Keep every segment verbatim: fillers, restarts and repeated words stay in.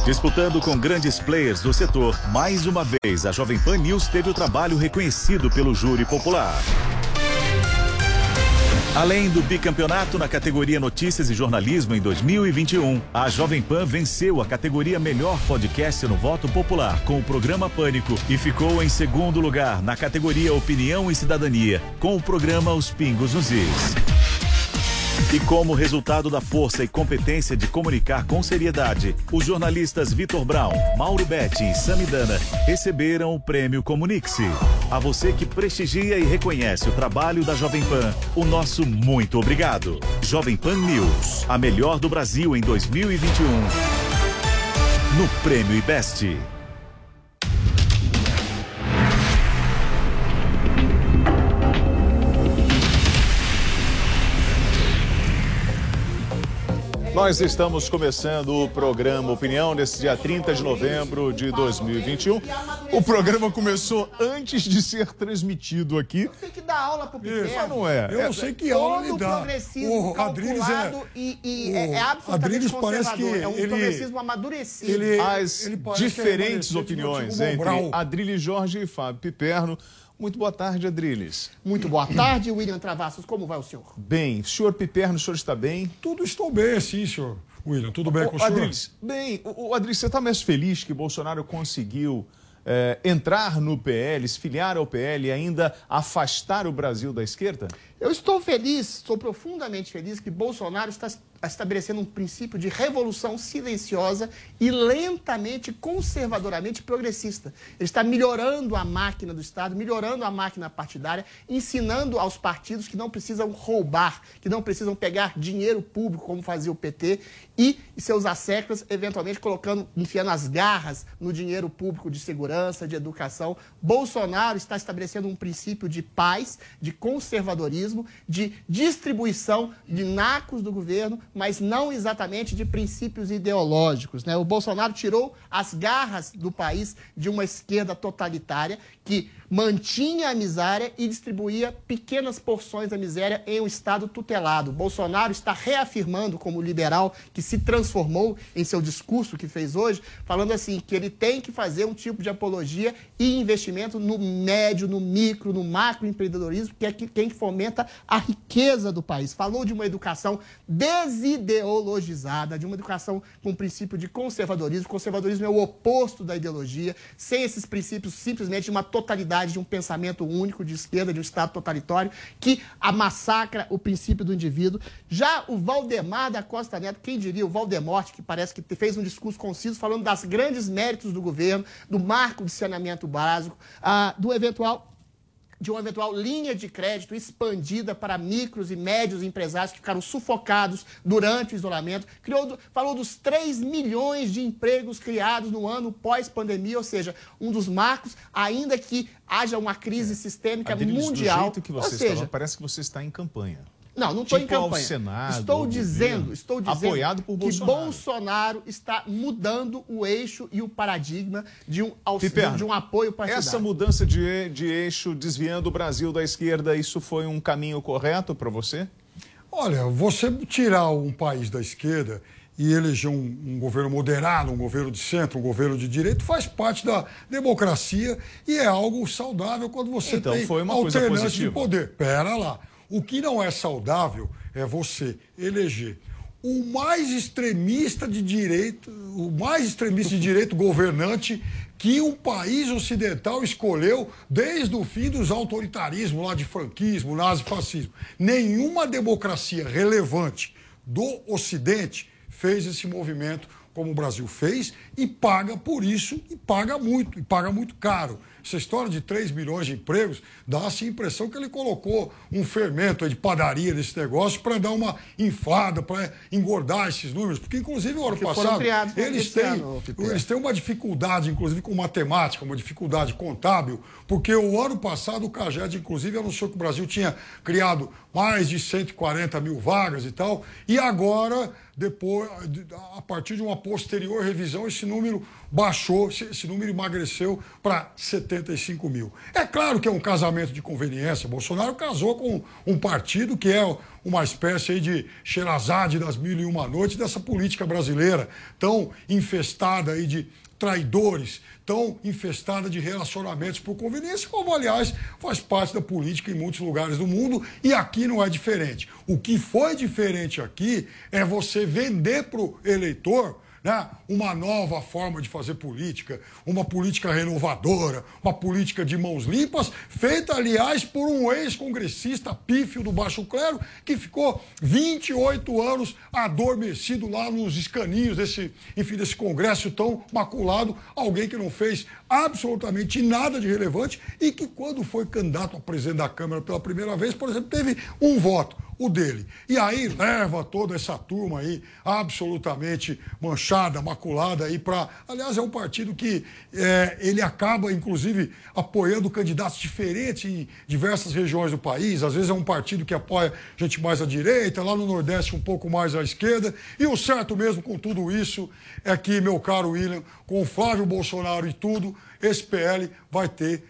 Disputando com grandes players do setor, mais uma vez a Jovem Pan News teve o trabalho reconhecido pelo júri popular. Além do bicampeonato na categoria Notícias e Jornalismo em dois mil e vinte e um, a Jovem Pan venceu a categoria Melhor Podcast no Voto Popular com o programa Pânico e ficou em segundo lugar na categoria Opinião e Cidadania com o programa Os Pingos nos Is. E como resultado da força e competência de comunicar com seriedade, os jornalistas Vitor Brown, Mauro Betti e Samidana receberam o prêmio Comunique-se. A você que prestigia e reconhece o trabalho da Jovem Pan, o nosso muito obrigado. Jovem Pan News, a melhor do Brasil em dois mil e vinte e um, no Prêmio IBEST. Nós estamos começando o programa Opinião nesse dia trinta de novembro de dois mil e vinte e um. O programa começou antes de ser transmitido aqui. Tem que dar aula pro Piperno. Isso não é. Eu não sei que aula ele dá. Todo progressismo calculado é, e, e é, é absolutamente conservador. É um ele, progressismo amadurecido. Ele, As ele diferentes opiniões entre Adriles Jorge e Fábio Piperno. Muito boa tarde, Adriles. Muito boa tarde, William Travassos. Como vai o senhor? Bem. Senhor Piperno, o senhor está bem? Tudo estou bem, sim, senhor William. Tudo bem o, com o senhor? Adriles, bem, o, o Adriles, você está mais feliz que Bolsonaro conseguiu é, entrar no P L, se filiar ao P L e ainda afastar o Brasil da esquerda? Eu estou feliz, estou profundamente feliz que Bolsonaro está estabelecendo um princípio de revolução silenciosa e lentamente, conservadoramente progressista. Ele está melhorando a máquina do Estado, melhorando a máquina partidária, ensinando aos partidos que não precisam roubar, que não precisam pegar dinheiro público, como fazia o P T, e seus asseclas, eventualmente, colocando, enfiando as garras no dinheiro público de segurança, de educação. Bolsonaro está estabelecendo um princípio de paz, de conservadorismo, de distribuição de nacos do governo, mas não exatamente de princípios ideológicos, né? O Bolsonaro tirou as garras do país de uma esquerda totalitária que mantinha a miséria e distribuía pequenas porções da miséria em um Estado tutelado. Bolsonaro está reafirmando como liberal que se transformou em seu discurso que fez hoje, falando assim, que ele tem que fazer um tipo de apologia e investimento no médio, no micro, no macroempreendedorismo, que é quem fomenta a riqueza do país. Falou de uma educação desideologizada, de uma educação com princípio de conservadorismo. Conservadorismo é o oposto da ideologia, sem esses princípios simplesmente de uma totalidade, de um pensamento único de esquerda, de um Estado totalitário, que massacra o princípio do indivíduo. Já o Valdemar da Costa Neto, quem diria, o Valdemorte, que parece que fez um discurso conciso falando das grandes méritos do governo, do marco de saneamento básico, ah, do eventual... de uma eventual linha de crédito expandida para micros e médios empresários que ficaram sufocados durante o isolamento. Criou, falou dos três milhões de empregos criados no ano pós-pandemia, ou seja, um dos marcos, ainda que haja uma crise sistêmica Adriles, mundial. Do jeito que você ou seja, estava, parece que você está em campanha. Não, não estou tipo em campanha. Ao Senado, estou ao dizendo, governo, estou dizendo apoiado por que Bolsonaro. Bolsonaro está mudando o eixo e o paradigma de um, Piperno, de um apoio partidário. Essa mudança de, de eixo, desviando o Brasil da esquerda, isso foi um caminho correto para você? Olha, você tirar um país da esquerda e eleger um, um governo moderado, um governo de centro, um governo de direito, faz parte da democracia e é algo saudável quando você então, tem foi uma coisa alternância positiva. de poder. Pera lá. O que não é saudável é você eleger o mais extremista de direito, o mais extremista de direito governante que um país ocidental escolheu desde o fim dos autoritarismos, lá de franquismo, nazifascismo. Nenhuma democracia relevante do Ocidente fez esse movimento como o Brasil fez e paga por isso, e paga muito, e paga muito caro. Essa história de três milhões de empregos dá-se a impressão que ele colocou um fermento aí de padaria nesse negócio para dar uma inflada, para engordar esses números, porque inclusive o ano passado eles têm, ano, eles têm uma dificuldade, inclusive com matemática, uma dificuldade contábil, porque o ano passado o CAGED, inclusive, anunciou que o Brasil tinha criado mais de cento e quarenta mil vagas e tal, e agora depois, a partir de uma posterior revisão, esse número baixou, esse número emagreceu para setenta e cinco mil. É claro que é um casamento de conveniência. Bolsonaro casou com um partido que é uma espécie aí de Sherazade das mil e uma noites dessa política brasileira, tão infestada aí de traidores, tão infestada de relacionamentos por conveniência, como, aliás, faz parte da política em muitos lugares do mundo, e aqui não é diferente. O que foi diferente aqui é você vender para o eleitor, né, uma nova forma de fazer política, uma política renovadora, uma política de mãos limpas, feita, aliás, por um ex-congressista pífio do baixo clero, que ficou vinte e oito anos adormecido lá nos escaninhos desse, enfim, desse congresso tão maculado, alguém que não fez absolutamente nada de relevante e que, quando foi candidato a presidente da Câmara pela primeira vez, por exemplo, teve um voto, o dele. E aí leva toda essa turma aí absolutamente manchada, maculada aí para... Aliás, é um partido que é, ele acaba, inclusive, apoiando candidatos diferentes em diversas regiões do país. Às vezes é um partido que apoia gente mais à direita, lá no Nordeste um pouco mais à esquerda. E o certo mesmo com tudo isso é que, meu caro William, com o Flávio Bolsonaro e tudo, esse P L vai ter,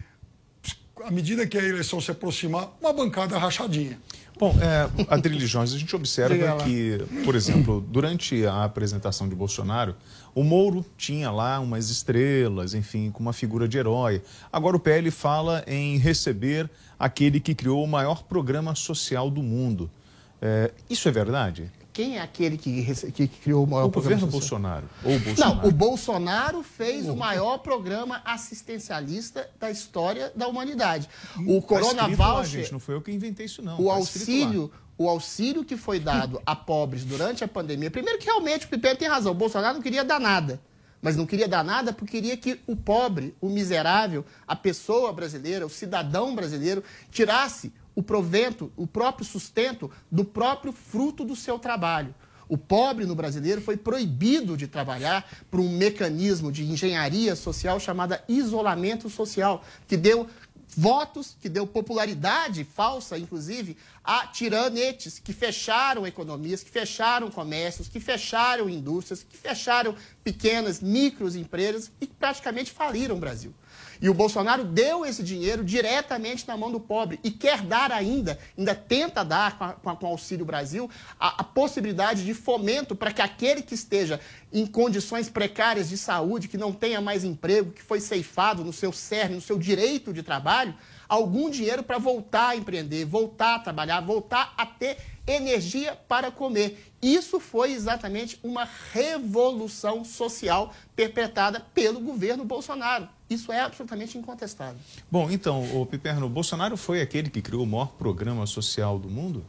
à medida que a eleição se aproximar, uma bancada rachadinha. Bom, é, Adrilles Jones, a gente observa que, por exemplo, durante a apresentação de Bolsonaro, o Moro tinha lá umas estrelas, enfim, com uma figura de herói. Agora o P L fala em receber aquele que criou o maior programa social do mundo. É, isso é verdade? Quem é aquele que, que criou o maior o programa governo social? Bolsonaro. Ou Bolsonaro. Não, o Bolsonaro fez o maior programa assistencialista da história da humanidade. O Corona Voucher... Gente, não foi eu que inventei isso, não. O tá auxílio, o auxílio que foi dado a pobres durante a pandemia... Primeiro que realmente o Piper tem razão. O Bolsonaro não queria dar nada. Mas não queria dar nada porque queria que o pobre, o miserável, a pessoa brasileira, o cidadão brasileiro, tirasse o provento, o próprio sustento do próprio fruto do seu trabalho. O pobre no brasileiro foi proibido de trabalhar por um mecanismo de engenharia social chamada isolamento social, que deu votos, que deu popularidade falsa, inclusive, a tiranetes que fecharam economias, que fecharam comércios, que fecharam indústrias, que fecharam pequenas, microempresas e praticamente faliram o Brasil. E o Bolsonaro deu esse dinheiro diretamente na mão do pobre e quer dar ainda, ainda tenta dar com, a, com, a, com o Auxílio Brasil, a, a possibilidade de fomento para que aquele que esteja em condições precárias de saúde, que não tenha mais emprego, que foi ceifado no seu cerne, no seu direito de trabalho, algum dinheiro para voltar a empreender, voltar a trabalhar, voltar a ter energia para comer. Isso foi exatamente uma revolução social perpetrada pelo governo Bolsonaro. Isso é absolutamente incontestável. Bom, então, o Piperno, Bolsonaro foi aquele que criou o maior programa social do mundo?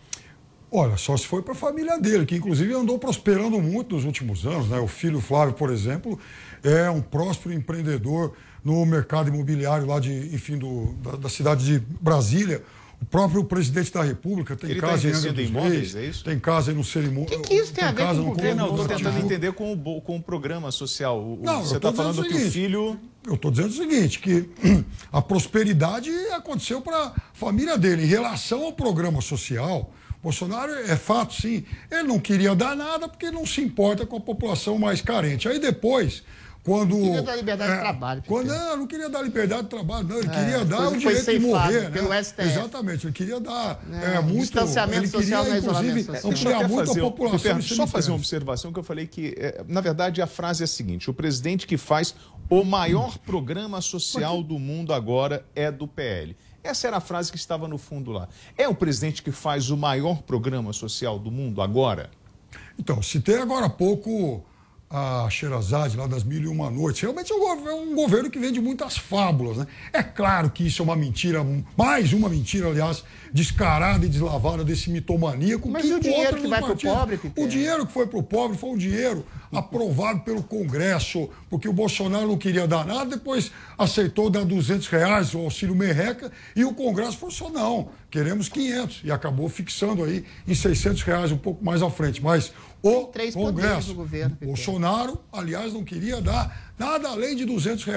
Olha, só se foi para a família dele, que inclusive andou prosperando muito nos últimos anos, né? O filho Flávio, por exemplo, é um próspero empreendedor no mercado imobiliário lá de, enfim, do, da, da cidade de Brasília. O próprio presidente da República tem Ele casa tá em Angra dos imóveis, Reis, é isso? tem casa no cerimônio. O que, que isso tem, tem a ver com o governo? Não, estou tentando entender com o, com o programa social. O, não, você está falando que o filho... Eu estou dizendo o seguinte, que a prosperidade aconteceu para a família dele. Em relação ao programa social, Bolsonaro, é fato, sim, ele não queria dar nada porque não se importa com a população mais carente. Aí depois... Quando, não queria dar liberdade é, de trabalho. Quando, não, não queria dar liberdade de trabalho, não. Ele é, queria dar o que direito de morrer. Pelo né? S T F. Exatamente, ele queria dar é, é, muito... Distanciamento ele queria, social, inclusive, social. ampliar muito fazer, a população. Piperno, só fazer uma observação que eu falei que, é, na verdade, a frase é a seguinte: o presidente que faz o maior programa social do mundo agora é do P L. Essa era a frase que estava no fundo lá. É o presidente que faz o maior programa social do mundo agora? Então, citei agora há pouco a Sherazade, lá das Mil e Uma Noites. Realmente é um governo que vende muitas fábulas, né? É claro que isso é uma mentira, mais uma mentira, aliás, descarada e deslavada desse mitomaníaco. Mas que e o dinheiro que vai para o pobre, Piper? O dinheiro que foi para o pobre foi um dinheiro aprovado pelo Congresso, porque o Bolsonaro não queria dar nada, depois aceitou dar duzentos reais, o auxílio merreca, e o Congresso falou assim, não, queremos quinhentos, e acabou fixando aí em seiscentos reais um pouco mais à frente. Mas o três Congresso, do governo, Bolsonaro, aliás, não queria dar nada além de duzentos reais.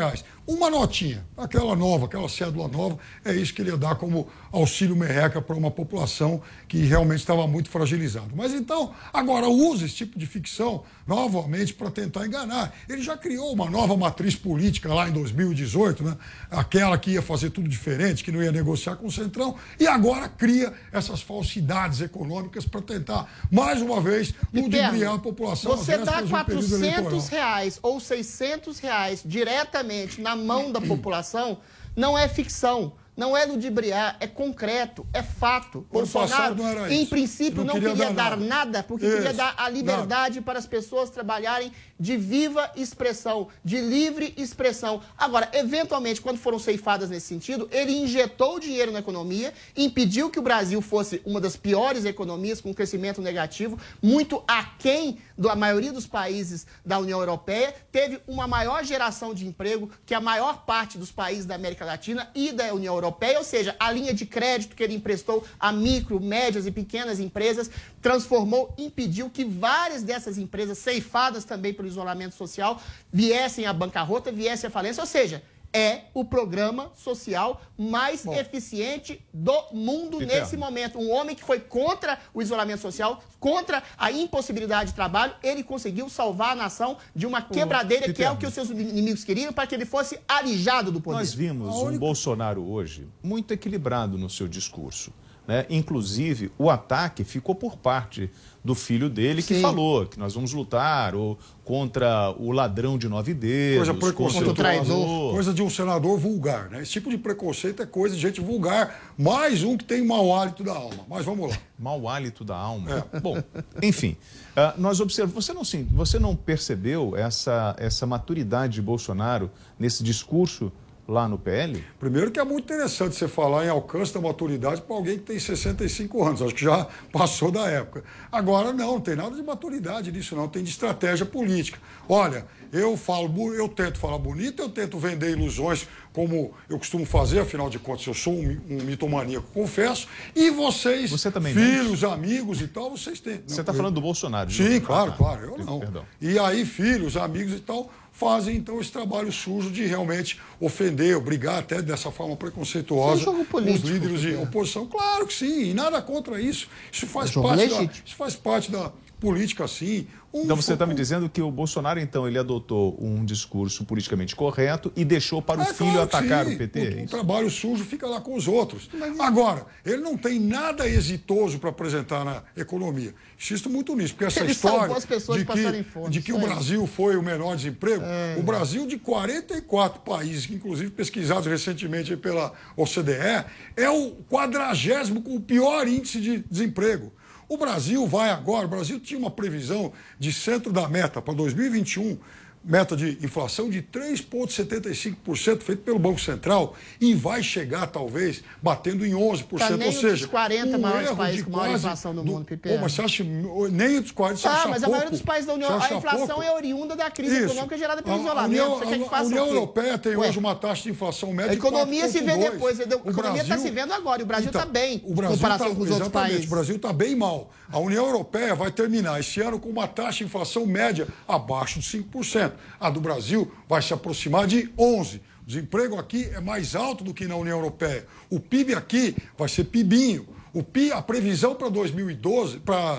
uma notinha, aquela nova, aquela cédula nova, é isso que ele ia dar como auxílio merreca para uma população que realmente estava muito fragilizada. Mas então, agora usa esse tipo de ficção novamente para tentar enganar. Ele já criou uma nova matriz política lá em dois mil e dezoito, né? Aquela que ia fazer tudo diferente, que não ia negociar com o Centrão, e agora cria essas falsidades econômicas para tentar, mais uma vez, ludibriar a população. Você dá quatrocentos reais ou seiscentos reais diretamente na mão da população, não é ficção. Não é ludibriar, é concreto, é fato. O Bolsonaro, não era em isso. princípio, não, não queria, queria dar, dar nada, nada porque isso. queria dar a liberdade nada. para as pessoas trabalharem de viva expressão, de livre expressão. Agora, eventualmente, quando foram ceifadas nesse sentido, ele injetou dinheiro na economia, impediu que o Brasil fosse uma das piores economias, com crescimento negativo, muito aquém da maioria dos países da União Europeia, teve uma maior geração de emprego que a maior parte dos países da América Latina e da União Europeia, ou seja, a linha de crédito que ele emprestou a micro, médias e pequenas empresas, transformou, impediu que várias dessas empresas, ceifadas também pelo isolamento social, viessem à bancarrota, viessem à falência, ou seja, é o programa social mais Bom. eficiente do mundo Eterno. nesse momento. Um homem que foi contra o isolamento social, contra a impossibilidade de trabalho, ele conseguiu salvar a nação de uma quebradeira, que é o que os seus inimigos queriam, para que ele fosse alijado do poder. Nós vimos um Bolsonaro hoje muito equilibrado no seu discurso, né? Inclusive, o ataque ficou por parte do filho dele, que Sim. falou que nós vamos lutar ou contra o ladrão de nove dedos, coisa preconceito, o traidor. Coisa de um senador vulgar, né? Esse tipo de preconceito é coisa de gente vulgar. Mais um que tem mau hálito da alma. Mas vamos lá. Mau hálito da alma. É. Bom, enfim, uh, nós observamos. Você não, sim, você não percebeu essa, essa maturidade de Bolsonaro nesse discurso lá no P L? Primeiro que é muito interessante você falar em alcance da maturidade para alguém que tem sessenta e cinco anos. Acho que já passou da época. Agora, não, não tem nada de maturidade nisso, não. Tem de estratégia política. Olha, eu falo, eu tento falar bonito, eu tento vender ilusões como eu costumo fazer, afinal de contas, eu sou um, um mitomaníaco, confesso. E vocês, você também filhos, mente? amigos e tal, vocês têm. Você está falando do Bolsonaro? Sim, claro, ah, claro. Eu não. Perdão. E aí, filhos, amigos e tal, fazem, então, esse trabalho sujo de realmente ofender, obrigar até dessa forma preconceituosa é político, os líderes de oposição. Claro que sim, e nada contra isso. Isso faz, é parte da, isso faz parte da política, sim. Um então você está me dizendo que o Bolsonaro, então, ele adotou um discurso politicamente correto e deixou para o é, filho claro atacar sim. o P T? O, o trabalho sujo fica lá com os outros. Mas... Agora, ele não tem nada exitoso para apresentar na economia. Insisto muito nisso, porque essa ele história as pessoas de que, fome, de que o Brasil foi o menor desemprego, é. o Brasil de quarenta e quatro países, inclusive pesquisados recentemente pela O C D E, é o quadragésimo com o pior índice de desemprego. O Brasil vai agora, o Brasil tinha uma previsão de centro da meta para dois mil e vinte e um, meta de inflação de três vírgula setenta e cinco por cento, feito pelo Banco Central, e vai chegar, talvez, batendo em onze por cento. Tá, nem ou seja, os quarenta um maiores erro países de com maior quase inflação do mundo, Pipe. Pô, mas você acha, nem os quarenta, você tá, acha mas pouco, a maioria dos países da União, a inflação pouco? é oriunda da crise Isso. econômica gerada pelo a, isolamento. A União, você quer que faça a União o quê? Europeia tem Ué, hoje uma taxa de inflação média a economia se vê depois, a economia está se vendo agora, e o Brasil está então, bem, o Brasil em comparação tá, com os outros países. O Brasil está bem mal. A União Europeia vai terminar esse ano com uma taxa de inflação média abaixo de cinco por cento. A do Brasil vai se aproximar de onze por cento. O desemprego aqui é mais alto do que na União Europeia. O P I B aqui vai ser pibinho. O P I B, a previsão para dois mil e doze, para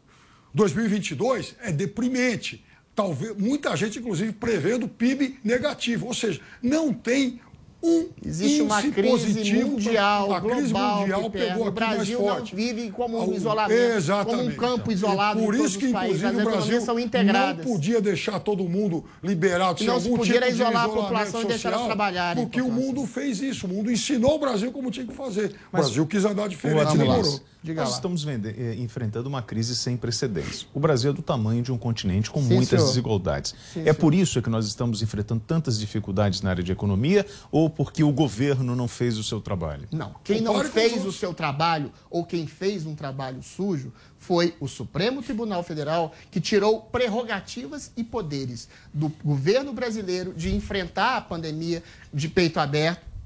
dois mil e vinte e dois é deprimente. Talvez, muita gente, inclusive, prevendo P I B negativo. Ou seja, não tem um Existe uma crise positivo, mundial, a global, crise mundial que pegou o aqui mais Brasil forte. não vive como um Ao, isolamento, exatamente. como um campo isolado. Por em isso todos que, os países. inclusive, As o Brasil são integradas. não podia deixar todo mundo liberado sem não algum se podia tipo isolar de a população e deixar elas trabalharem. Porque o mundo fez isso, o mundo ensinou o Brasil como tinha que fazer. Mas o Brasil quis andar diferente e demorou. Diga Nós lá. estamos vende- enfrentando uma crise sem precedentes. O Brasil é do tamanho de um continente com Sim, muitas senhor. desigualdades. Sim, é senhor. por isso que nós estamos enfrentando tantas dificuldades na área de economia ou porque o governo não fez o seu trabalho? Não. Quem não fez o seu trabalho ou quem fez um trabalho sujo foi o Supremo Tribunal Federal, que tirou prerrogativas e poderes do governo brasileiro de enfrentar a pandemia de peito aberto,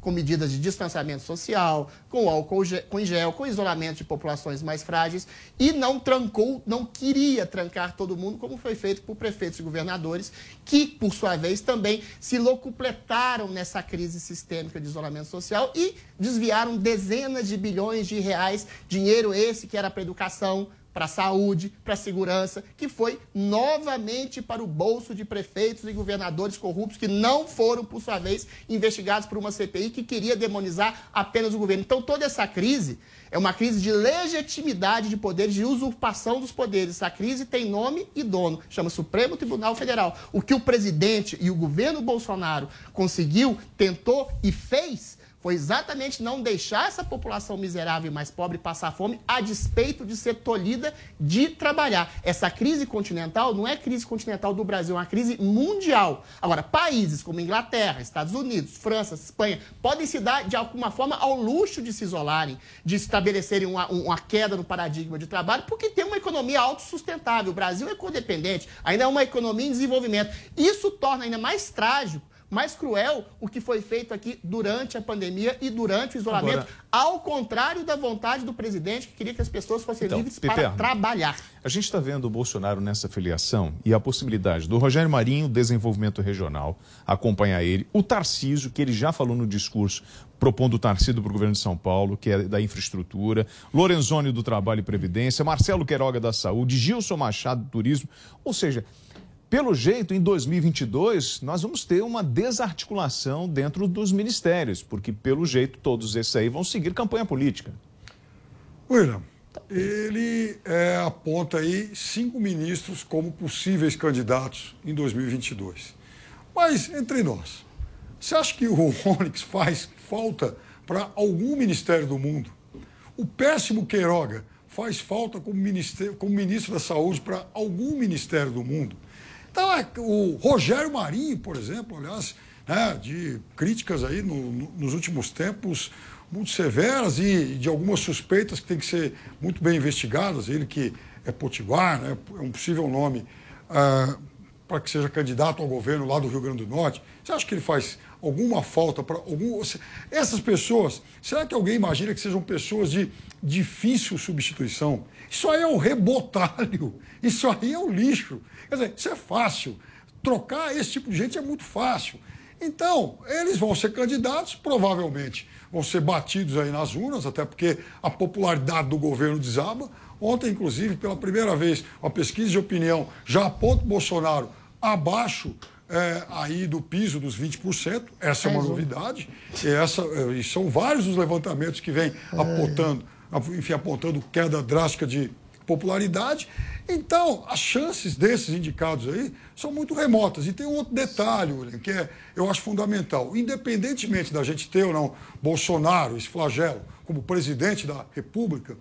com medidas de distanciamento social, com álcool com em gel, com isolamento de populações mais frágeis, e não trancou, não queria trancar todo mundo, como foi feito por prefeitos e governadores, que, por sua vez, também se locupletaram nessa crise sistêmica de isolamento social e desviaram dezenas de bilhões de reais, dinheiro esse que era para a educação, para a saúde, para a segurança, que foi novamente para o bolso de prefeitos e governadores corruptos que não foram, por sua vez, investigados por uma C P I que queria demonizar apenas o governo. Então, toda essa crise é uma crise de legitimidade de poderes, de usurpação dos poderes. Essa crise tem nome e dono, chama Supremo Tribunal Federal. O que o presidente e o governo Bolsonaro conseguiu, tentou e fez foi exatamente não deixar essa população miserável e mais pobre passar fome a despeito de ser tolhida de trabalhar. Essa crise continental não é crise continental do Brasil, é uma crise mundial. Agora, países como Inglaterra, Estados Unidos, França, Espanha, podem se dar, de alguma forma, ao luxo de se isolarem, de estabelecerem uma, uma queda no paradigma de trabalho, porque tem uma economia autossustentável. O Brasil é codependente, ainda é uma economia em desenvolvimento. Isso torna ainda mais trágico, mais cruel o que foi feito aqui durante a pandemia e durante o isolamento, Agora, ao contrário da vontade do presidente, que queria que as pessoas fossem então, livres para Pepe, trabalhar. A gente está vendo o Bolsonaro nessa filiação e a possibilidade do Rogério Marinho, desenvolvimento regional, acompanhar ele, o Tarcísio, que ele já falou no discurso, propondo o Tarcísio para o governo de São Paulo, que é da infraestrutura, Lorenzoni do Trabalho e Previdência, Marcelo Queiroga da Saúde, Gilson Machado do Turismo, ou seja, pelo jeito, em dois mil e vinte e dois, nós vamos ter uma desarticulação dentro dos ministérios, porque, pelo jeito, todos esses aí vão seguir campanha política. William, ele é, aponta aí cinco ministros como possíveis candidatos em dois mil e vinte e dois. Mas, entre nós, você acha que o Onyx faz falta para algum ministério do mundo? O péssimo Queiroga faz falta como, como ministro da Saúde para algum ministério do mundo? Então, o Rogério Marinho, por exemplo, aliás, né, de críticas aí no, no, nos últimos tempos muito severas e de algumas suspeitas que têm que ser muito bem investigadas, ele que é potiguar, né, é um possível nome ah, para que seja candidato ao governo lá do Rio Grande do Norte. Você acha que ele faz alguma falta para algum... Essas pessoas, será que alguém imagina que sejam pessoas de difícil substituição? Isso aí é o rebotalho, isso aí é o lixo. Quer dizer, isso é fácil. Trocar esse tipo de gente é muito fácil. Então, eles vão ser candidatos, provavelmente vão ser batidos aí nas urnas, até porque a popularidade do governo desaba. Ontem, inclusive, pela primeira vez, a pesquisa de opinião já aponta o Bolsonaro abaixo é, aí do piso dos vinte por cento. Essa é uma novidade. E, essa, e são vários os levantamentos que vêm apontando, enfim, apontando queda drástica de popularidade. Então, as chances desses indicados aí são muito remotas. E tem um outro detalhe, William, que é, eu acho fundamental. Independentemente da gente ter ou não Bolsonaro, esse flagelo, como presidente da República,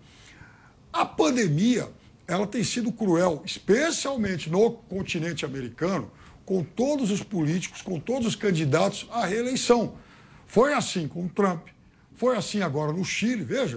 a pandemia ela tem sido cruel, especialmente no continente americano, com todos os políticos, com todos os candidatos à reeleição. Foi assim com o Trump, foi assim agora no Chile. Veja,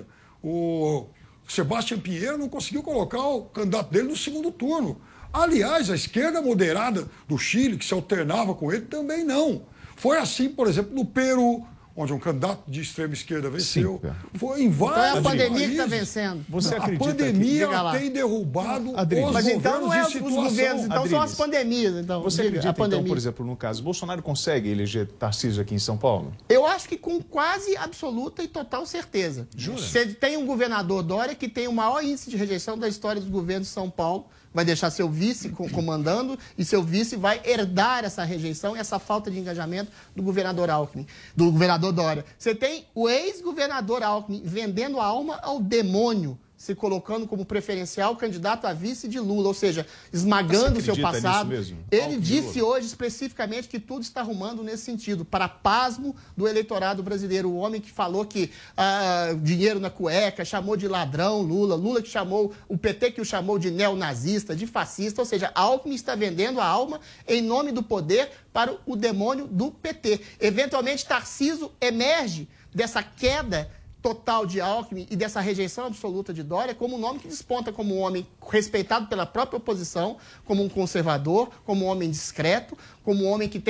o Sebastião Pinheiro não conseguiu colocar o candidato dele no segundo turno. Aliás, a esquerda moderada do Chile, que se alternava com ele, também não. Foi assim, por exemplo, no Peru, onde um candidato de extrema esquerda venceu. Sim, foi em vários Então é a pandemia países. que está vencendo. Você não, acredita a pandemia que... tem derrubado Adriles. os Mas então não é os situação. governos, então Adriles. são as pandemias. Então, Você diga, acredita, a pandemia. então, por exemplo, no caso, Bolsonaro consegue eleger Tarcísio aqui em São Paulo? Eu acho que com quase absoluta e total certeza. Jura? Você tem um governador Dória que tem o maior índice de rejeição da história dos governos de São Paulo, vai deixar seu vice comandando e seu vice vai herdar essa rejeição e essa falta de engajamento do governador Alckmin, do governador Dória. Você tem o ex-governador Alckmin vendendo a alma ao demônio, se colocando como preferencial candidato a vice de Lula, ou seja, esmagando o seu passado. Ele disse hoje especificamente que tudo está arrumando nesse sentido, para pasmo do eleitorado brasileiro. O homem que falou que ah, dinheiro na cueca, chamou de ladrão Lula, Lula que chamou, o P T que o chamou de neonazista, de fascista, ou seja, Alckmin está vendendo a alma em nome do poder para o demônio do P T. Eventualmente, Tarcísio emerge dessa queda total de Alckmin e dessa rejeição absoluta de Dória como um nome que desponta como um homem respeitado pela própria oposição, como um conservador, como um homem discreto, como um homem que tem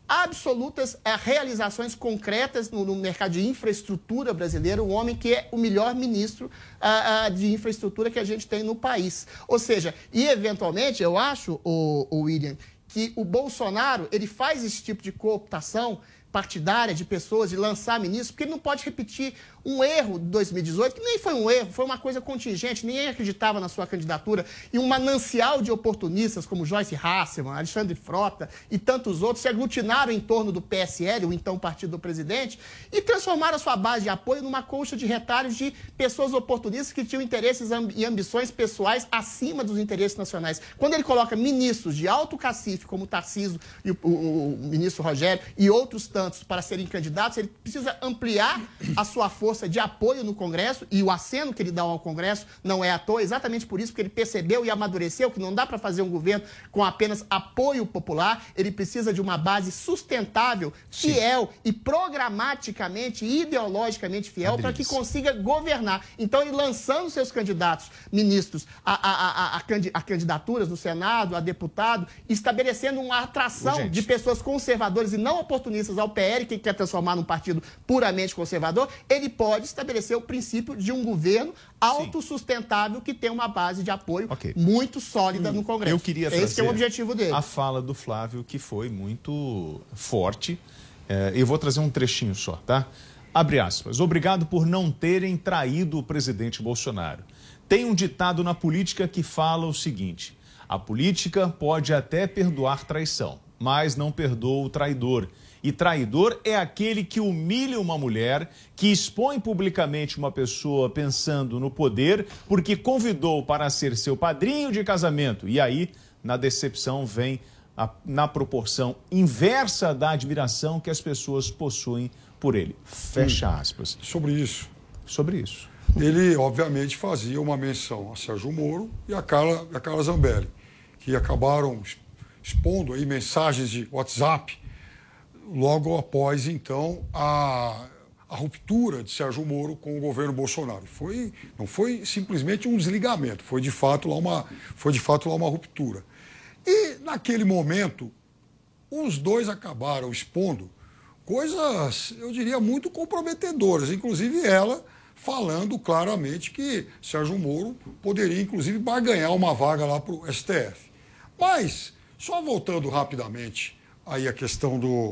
absolutas é, realizações concretas no, no mercado de infraestrutura brasileiro, um homem que é o melhor ministro ah, ah, de infraestrutura que a gente tem no país. Ou seja, e eventualmente, eu acho, o, o William, que o Bolsonaro ele faz esse tipo de cooptação partidária de pessoas, de lançar ministros, porque ele não pode repetir um erro de dois mil e dezoito, que nem foi um erro, foi uma coisa contingente, ninguém acreditava na sua candidatura, e um manancial de oportunistas como Joyce Hasselmann, Alexandre Frota e tantos outros se aglutinaram em torno do P S L, o então partido do presidente, e transformaram a sua base de apoio numa colcha de retalhos de pessoas oportunistas que tinham interesses e ambições pessoais acima dos interesses nacionais. Quando ele coloca ministros de alto cacife, como o Tarcísio e o, o, o ministro Rogério e outros tantos para serem candidatos, ele precisa ampliar a sua força de apoio no Congresso, e o aceno que ele dá ao Congresso não é à toa, exatamente por isso, porque ele percebeu e amadureceu que não dá para fazer um governo com apenas apoio popular, ele precisa de uma base sustentável, fiel Sim. e programaticamente, ideologicamente fiel, para que consiga governar. Então, ele lançando seus candidatos, ministros, a, a, a, a, a candidaturas no Senado, a deputado, estabelecendo uma atração Gente. de pessoas conservadoras e não oportunistas ao P L, que quer transformar num partido puramente conservador, ele pode estabelecer o princípio de um governo autossustentável que tem uma base de apoio okay. muito sólida hum, no Congresso. Eu queria Esse trazer que é o objetivo dele. A fala do Flávio, que foi muito forte. É, eu vou trazer um trechinho só, tá? Abre aspas. Obrigado por não terem traído o presidente Bolsonaro. Tem um ditado na política que fala o seguinte: a política pode até perdoar traição, mas não perdoa o traidor. E traidor é aquele que humilha uma mulher, que expõe publicamente uma pessoa pensando no poder, porque convidou para ser seu padrinho de casamento. E aí, na decepção, vem a, na proporção inversa da admiração que as pessoas possuem por ele. Fecha aspas. Sobre isso. Sobre isso. Ele, obviamente, fazia uma menção a Sérgio Moro e a Carla, a Carla Zambelli, que acabaram expondo aí mensagens de WhatsApp logo após, então, a, a ruptura de Sérgio Moro com o governo Bolsonaro. Foi, não foi simplesmente um desligamento, foi de fato lá uma, foi de fato lá uma ruptura. E, naquele momento, os dois acabaram expondo coisas, eu diria, muito comprometedoras, inclusive ela falando claramente que Sérgio Moro poderia, inclusive, barganhar uma vaga lá para o S T F. Mas, só voltando rapidamente aí a questão do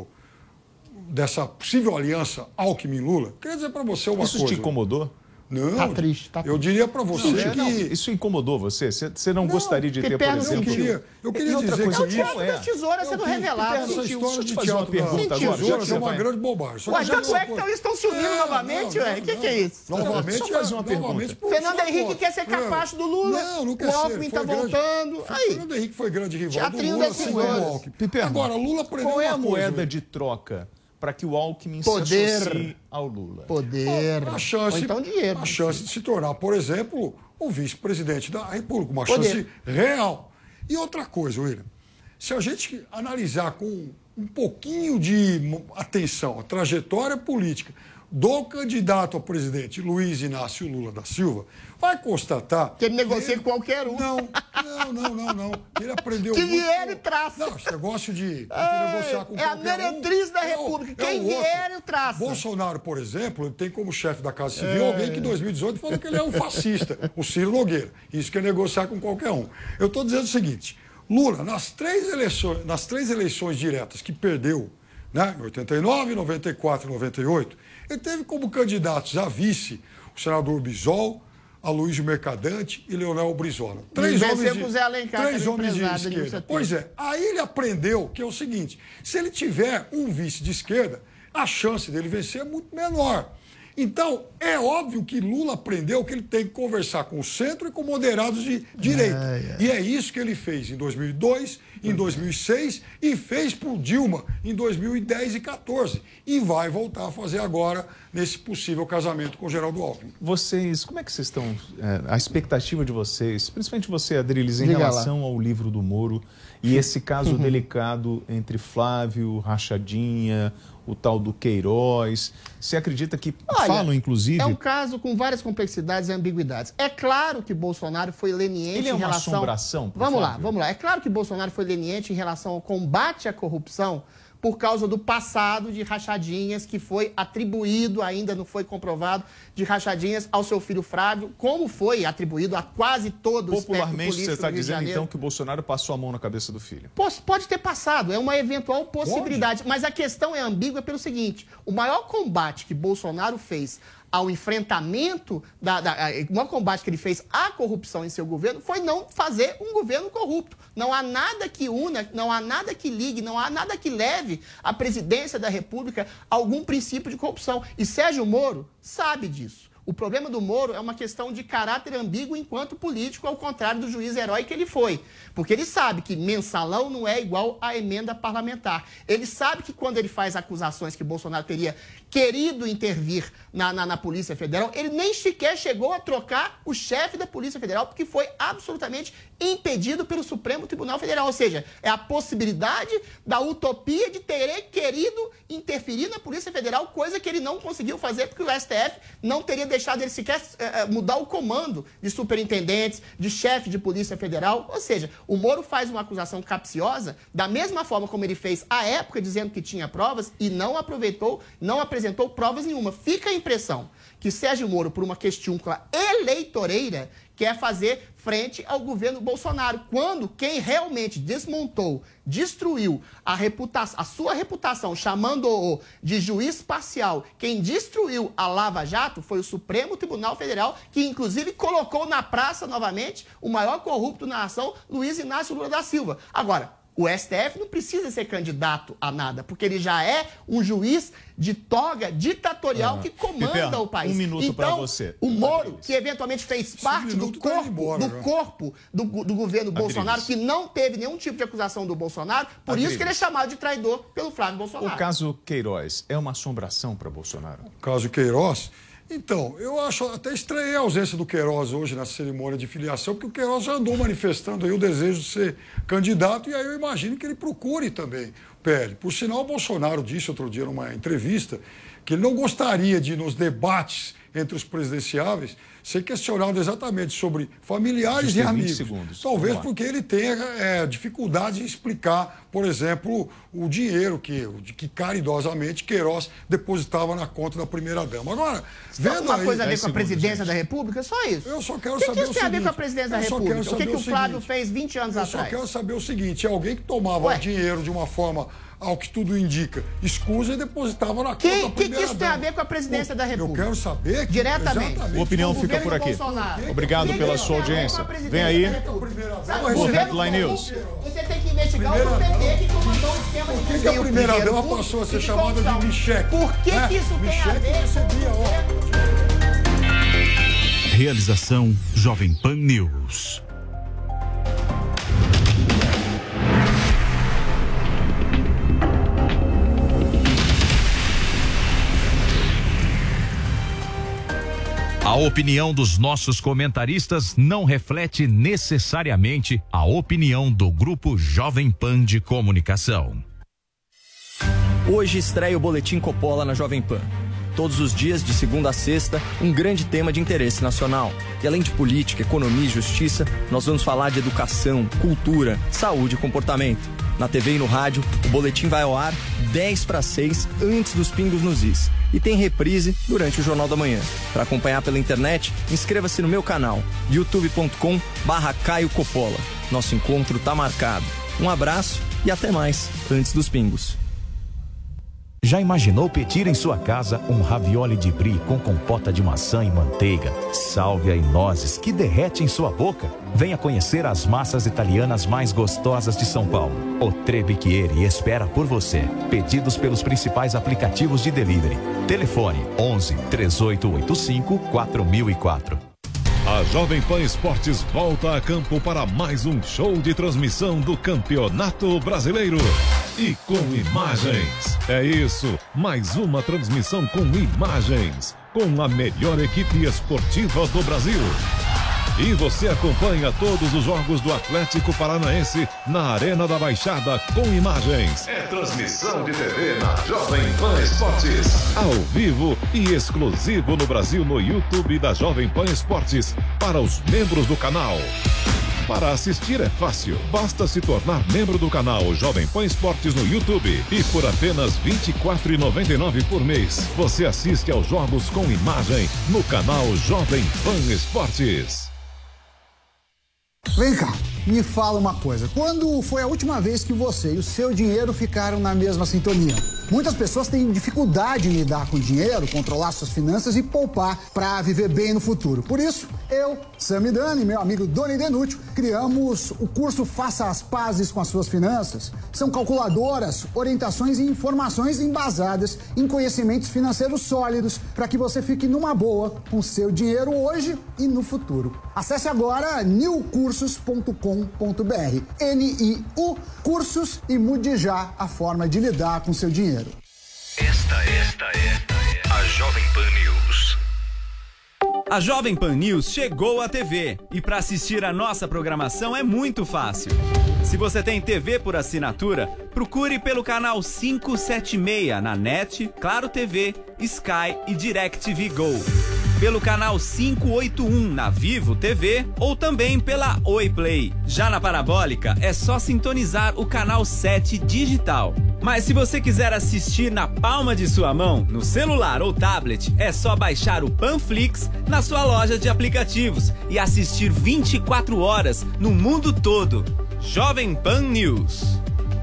dessa possível aliança Alckmin-Lula, queria dizer para você uma Isso coisa. Isso te incomodou? Não, tá triste, tá eu diria para você não, que... Não, isso incomodou você? Você não, não gostaria de ter, por exemplo... Eu queria, eu queria dizer coisa, que é o teatro das tesouras sendo revelado. Essa história de fazer uma pergunta agora. Tesouras é uma grande bobagem. Ué, tanto é que eles estão se unindo é, novamente, ué. O que, que é isso? Novamente, só fazer uma pergunta. Fernando Henrique quer ser capacho do Lula. Não, não quer ser. O Alckmin está voltando. Aí. Fernando Henrique foi grande rival do Lula, assim como o Alckmin. Agora, Lula aprendeu qual é a uma coisa, moeda de troca para que o Alckmin Poder. se associe ao Lula? Poder. A chance, Ou então dinheiro. A chance de se tornar, por exemplo, o vice-presidente da República. Uma Poder. chance real. E outra coisa, William, se a gente analisar com um pouquinho de atenção a trajetória política do candidato a presidente Luiz Inácio Lula da Silva, vai constatar... Que ele negocia com qualquer um. Não, não, não, não, não. Ele aprendeu que muito... Que vier e traça. Não, esse negócio de, de é, negociar com é qualquer um... É a meretriz da é República. O, Quem é vier e traça. Bolsonaro, por exemplo, ele tem como chefe da Casa Civil é. alguém que em dois mil e dezoito falou que ele é um fascista, o Ciro Nogueira. Isso que é negociar com qualquer um. Eu estou dizendo o seguinte, Lula, nas três eleições, nas três eleições diretas que perdeu, né, em oitenta e nove, noventa e quatro e noventa e oito, ele teve como candidatos a vice o senador Bisol, Aloysio Mercadante e Leonel Brizola. Três homens de, Zé Alencar, três homens de esquerda. Pois é, aí ele aprendeu que é o seguinte, se ele tiver um vice de esquerda, a chance dele vencer é muito menor. Então, é óbvio que Lula aprendeu que ele tem que conversar com o centro e com moderados de direita. É, é. E é isso que ele fez em dois mil e dois, em dois mil e seis e fez por Dilma em dois mil e dez e quatorze. E vai voltar a fazer agora nesse possível casamento com Geraldo Alckmin. Vocês, como é que vocês estão, é, a expectativa de vocês, principalmente você, Adriles, em Diga relação lá. ao livro do Moro e esse caso uhum. delicado entre Flávio, Rachadinha, o tal do Queiroz. Você acredita que Olha, falam, inclusive... É um caso com várias complexidades e ambiguidades. É claro que Bolsonaro foi leniente Ele é em uma relação... assombração? Vamos Flávio? lá, vamos lá. É claro que Bolsonaro foi leniente em relação ao combate à corrupção, por causa do passado de rachadinhas que foi atribuído, ainda não foi comprovado, de rachadinhas ao seu filho Flávio, como foi atribuído a quase todo o espectro político do Rio de Janeiro. Popularmente, você está dizendo, então, que o Bolsonaro passou a mão na cabeça do filho? Pode ter passado, é uma eventual possibilidade. Pode? Mas a questão é ambígua pelo seguinte, o maior combate que Bolsonaro fez ao enfrentamento, da, da, o maior combate que ele fez à corrupção em seu governo foi não fazer um governo corrupto. Não há nada que una, não há nada que ligue, não há nada que leve a presidência da República a algum princípio de corrupção. E Sérgio Moro sabe disso. O problema do Moro é uma questão de caráter ambíguo enquanto político, ao contrário do juiz herói que ele foi. Porque ele sabe que mensalão não é igual à emenda parlamentar. Ele sabe que quando ele faz acusações que Bolsonaro teria querido intervir na, na, na Polícia Federal, ele nem sequer chegou a trocar o chefe da Polícia Federal, porque foi absolutamente impedido pelo Supremo Tribunal Federal. Ou seja, é a possibilidade da utopia de ter querido interferir na Polícia Federal, coisa que ele não conseguiu fazer, porque o S T F não teria deixado ele sequer uh, mudar o comando de superintendentes, de chefe de Polícia Federal. Ou seja, o Moro faz uma acusação capciosa, da mesma forma como ele fez à época, dizendo que tinha provas, e não aproveitou, não apresentou provas nenhuma. Fica a impressão que Sérgio Moro, por uma questiúncula eleitoreira, quer fazer frente ao governo Bolsonaro, quando quem realmente desmontou, destruiu a, reputação, a sua reputação, chamando-o de juiz parcial, quem destruiu a Lava Jato foi o Supremo Tribunal Federal, que inclusive colocou na praça novamente o maior corrupto na nação, Luiz Inácio Lula da Silva. Agora, o S T F não precisa ser candidato a nada, porque ele já é um juiz de toga ditatorial ah, que comanda Pepe, o país. Um minuto então, para você. O Moro, que eventualmente fez parte do corpo, embora, do, corpo do, do governo Adriles. Bolsonaro, que não teve nenhum tipo de acusação do Bolsonaro, por Adriles. isso que ele é chamado de traidor pelo Flávio Bolsonaro. O caso Queiroz é uma assombração para Bolsonaro? O caso Queiroz... Então, eu acho até estranhei a ausência do Queiroz hoje na cerimônia de filiação, porque o Queiroz já andou manifestando aí o desejo de ser candidato, e aí eu imagino que ele procure também o P L. Por sinal, o Bolsonaro disse outro dia numa entrevista que ele não gostaria de, nos debates entre os presidenciáveis, ser questionado exatamente sobre familiares e amigos. Segundos. Talvez porque ele tenha é, dificuldade em explicar, por exemplo, o dinheiro que, que caridosamente Queiroz depositava na conta da primeira-dama. Agora, vendo uma aí, coisa a ver com a presidência gente. da República? Só isso. Eu só quero o que saber que isso o tem seguinte, a ver com a presidência da República? O que, que o Flávio seguinte, fez vinte anos eu atrás? Eu só quero saber o seguinte, é alguém que tomava Ué? dinheiro de uma forma... ao que tudo indica, escusa e depositava na conta da primeira-dama. O que, que isso tem a ver com a presidência Pô, da República? Eu quero saber... Que, Diretamente. A opinião fica por aqui. Bolsonaro. Obrigado que pela que sua audiência. Vem aí o Headline News. Você tem que investigar primeira o P T que comandou o esquema de... Por que, que a primeira-dama passou a ser chamada de Micheque? Por que, é? que isso Micheque tem a ver? Recebia, ó. Realização Jovem Pan News. A opinião dos nossos comentaristas não reflete necessariamente a opinião do Grupo Jovem Pan de Comunicação. Hoje estreia o Boletim Coppola na Jovem Pan. Todos os dias, de segunda a sexta, um grande tema de interesse nacional. E além de política, economia e justiça, nós vamos falar de educação, cultura, saúde e comportamento. Na T V e no rádio, o boletim vai ao ar dez para seis antes dos pingos nos is. E tem reprise durante o Jornal da Manhã. Para acompanhar pela internet, inscreva-se no meu canal, youtube ponto com barra Caio Coppola. Nosso encontro tá marcado. Um abraço e até mais antes dos pingos. Já imaginou pedir em sua casa um ravioli de brie com compota de maçã e manteiga, sálvia e nozes que derrete em sua boca? Venha conhecer as massas italianas mais gostosas de São Paulo. O Trebicchieri espera por você. Pedidos pelos principais aplicativos de delivery. Telefone onze, três oito oito cinco, quatro mil e quatro. A Jovem Pan Esportes volta a campo para mais um show de transmissão do Campeonato Brasileiro. E com imagens. É isso, mais uma transmissão com imagens. Com a melhor equipe esportiva do Brasil. E você acompanha todos os jogos do Atlético Paranaense na Arena da Baixada com imagens. É transmissão de T V na Jovem Pan Esportes. Ao vivo e exclusivo no Brasil no YouTube da Jovem Pan Esportes para os membros do canal. Para assistir é fácil. Basta se tornar membro do canal Jovem Pan Esportes no YouTube. E por apenas vinte e quatro reais e noventa e nove centavos por mês, você assiste aos jogos com imagem no canal Jovem Pan Esportes. Vem cá, me fala uma coisa. Quando foi a última vez que você e o seu dinheiro ficaram na mesma sintonia? Muitas pessoas têm dificuldade em lidar com dinheiro, controlar suas finanças e poupar para viver bem no futuro. Por isso, eu, Samidana e meu amigo Doni Denútil criamos o curso Faça as Pazes com as Suas Finanças. São calculadoras, orientações e informações embasadas em conhecimentos financeiros sólidos para que você fique numa boa com seu dinheiro hoje e no futuro. Acesse agora niu cursos ponto com ponto b r, N I U Cursos, e mude já a forma de lidar com seu dinheiro. Esta, esta é a Jovem Pan News. A Jovem Pan News chegou à T V e para assistir a nossa programação é muito fácil. Se você tem T V por assinatura, procure pelo canal quinhentos e setenta e seis na NET, Claro T V, Sky e DirecTV Go. Pelo canal quinhentos e oitenta e um na Vivo T V ou também pela Oi Play. Já na parabólica é só sintonizar o canal sete digital. Mas se você quiser assistir na palma de sua mão, no celular ou tablet, é só baixar o Panflix na sua loja de aplicativos e assistir vinte e quatro horas no mundo todo. Jovem Pan News.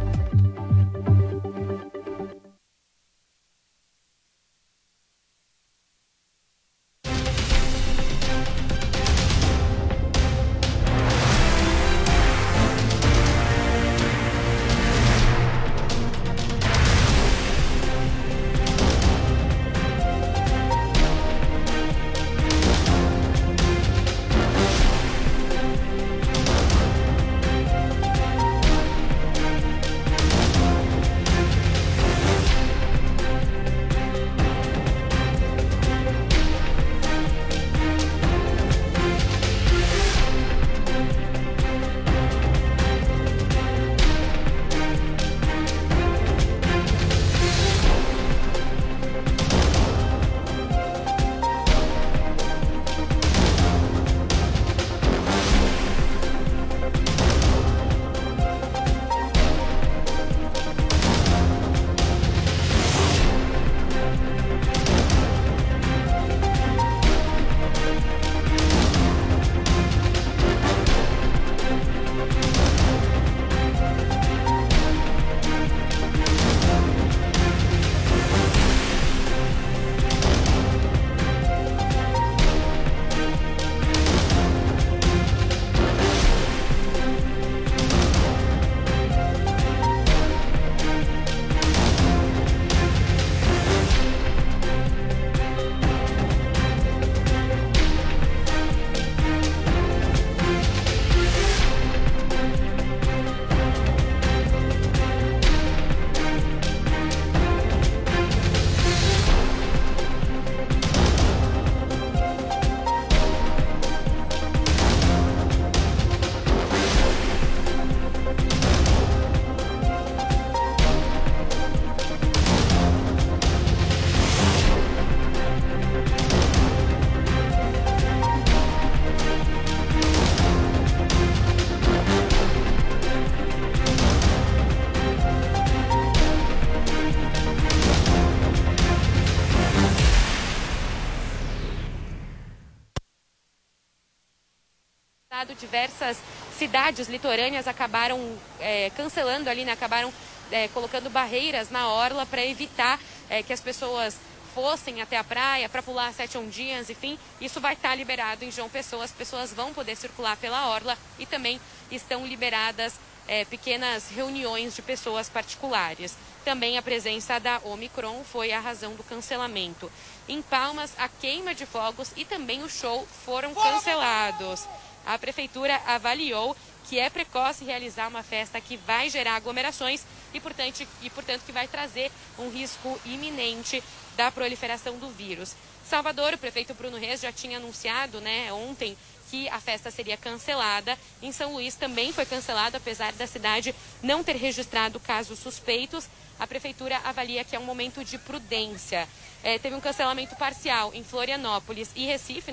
Diversas cidades litorâneas acabaram é, cancelando ali, né, acabaram é, colocando barreiras na orla para evitar é, que as pessoas fossem até a praia para pular sete ondinhas, enfim. Isso vai estar liberado em João Pessoa, as pessoas vão poder circular pela orla e também estão liberadas é, pequenas reuniões de pessoas particulares. Também a presença da Omicron foi a razão do cancelamento. Em Palmas, a queima de fogos e também o show foram cancelados. A prefeitura avaliou que é precoce realizar uma festa que vai gerar aglomerações e, portanto, e, portanto, que vai trazer um risco iminente da proliferação do vírus. Salvador, o prefeito Bruno Reis já tinha anunciado, né, ontem, que a festa seria cancelada. Em São Luís também foi cancelado, apesar da cidade não ter registrado casos suspeitos. A prefeitura avalia que é um momento de prudência. É, teve um cancelamento parcial em Florianópolis e Recife, né?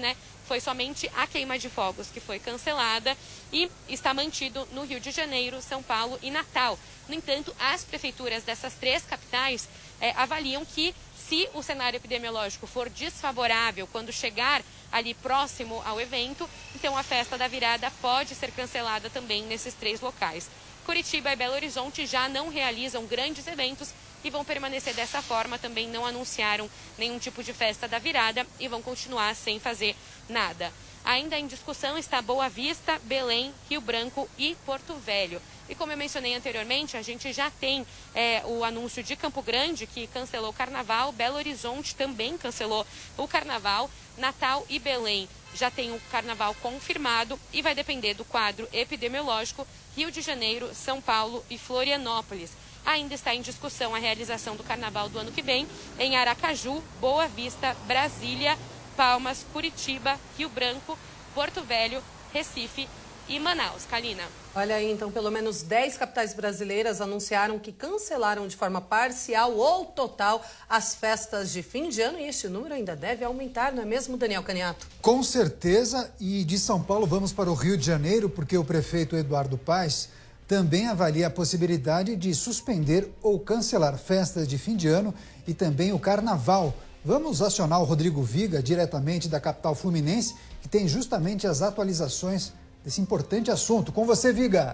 Foi somente a queima de fogos que foi cancelada e está mantido no Rio de Janeiro, São Paulo e Natal. No entanto, as prefeituras dessas três capitais é, avaliam que, se o cenário epidemiológico for desfavorável quando chegar ali próximo ao evento, então a festa da virada pode ser cancelada também nesses três locais. Curitiba e Belo Horizonte já não realizam grandes eventos e vão permanecer dessa forma, também não anunciaram nenhum tipo de festa da virada e vão continuar sem fazer nada. Ainda em discussão está Boa Vista, Belém, Rio Branco e Porto Velho. E como eu mencionei anteriormente, a gente já tem é, o anúncio de Campo Grande, que cancelou o Carnaval, Belo Horizonte também cancelou o Carnaval, Natal e Belém já tem o Carnaval confirmado e vai depender do quadro epidemiológico. Rio de Janeiro, São Paulo e Florianópolis. Ainda está em discussão a realização do Carnaval do ano que vem em Aracaju, Boa Vista, Brasília, Palmas, Curitiba, Rio Branco, Porto Velho, Recife e Manaus. Kalina. Olha aí, então, pelo menos dez capitais brasileiras anunciaram que cancelaram de forma parcial ou total as festas de fim de ano e este número ainda deve aumentar, não é mesmo, Daniel Caniato? Com certeza, e de São Paulo vamos para o Rio de Janeiro, porque o prefeito Eduardo Paes também avalia a possibilidade de suspender ou cancelar festas de fim de ano e também o Carnaval. Vamos acionar o Rodrigo Viga, diretamente da capital fluminense, que tem justamente as atualizações desse importante assunto. Com você, Viga.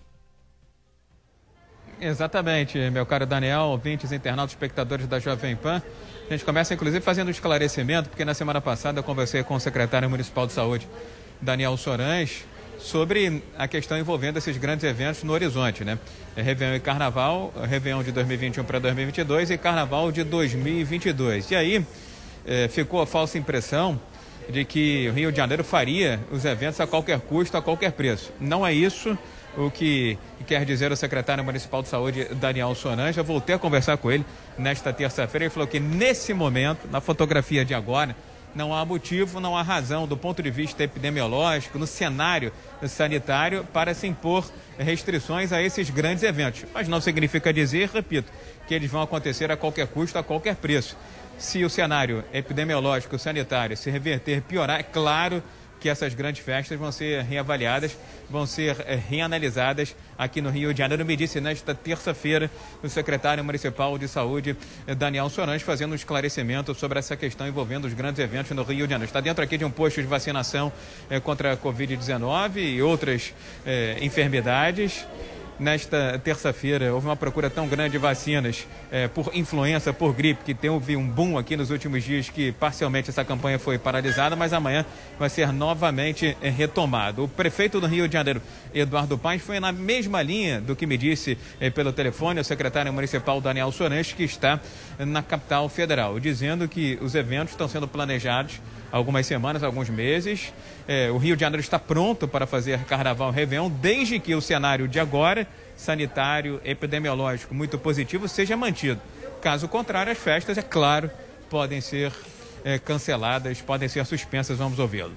Exatamente, meu caro Daniel, ouvintes, internautas, espectadores da Jovem Pan. A gente começa, inclusive, fazendo um esclarecimento, porque na semana passada eu conversei com o secretário municipal de saúde, Daniel Sorães, sobre a questão envolvendo esses grandes eventos no horizonte, né? Réveillon e Carnaval, Réveillon de dois mil e vinte e um para dois mil e vinte e dois e Carnaval de dois mil e vinte e dois. E aí eh, ficou a falsa impressão de que o Rio de Janeiro faria os eventos a qualquer custo, a qualquer preço. Não é isso o que quer dizer o secretário municipal de saúde, Daniel Sorães. Eu voltei a conversar com ele nesta terça-feira. Ele falou que nesse momento, na fotografia de agora, não há motivo, não há razão do ponto de vista epidemiológico, no cenário sanitário, para se impor restrições a esses grandes eventos. Mas não significa dizer, repito, que eles vão acontecer a qualquer custo, a qualquer preço. Se o cenário epidemiológico sanitário se reverter, piorar, é claro que essas grandes festas vão ser reavaliadas, vão ser é, reanalisadas aqui no Rio de Janeiro. Me disse nesta terça-feira o secretário municipal de saúde, Daniel Sorães, fazendo um esclarecimento sobre essa questão envolvendo os grandes eventos no Rio de Janeiro. Está dentro aqui de um posto de vacinação é, contra a covid dezenove e outras é, enfermidades. Nesta terça-feira houve uma procura tão grande de vacinas eh, por influenza, por gripe, que teve um boom aqui nos últimos dias, que parcialmente essa campanha foi paralisada, mas amanhã vai ser novamente eh, retomado. O prefeito do Rio de Janeiro, Eduardo Paes, foi na mesma linha do que me disse eh, pelo telefone o secretário municipal Daniel Sorães, que está eh, na capital federal, dizendo que os eventos estão sendo planejados há algumas semanas, alguns meses. É, o Rio de Janeiro está pronto para fazer Carnaval e Réveillon, desde que o cenário de agora, sanitário, epidemiológico, muito positivo, seja mantido. Caso contrário, as festas, é claro, podem ser é, canceladas, podem ser suspensas. Vamos ouvi-lo.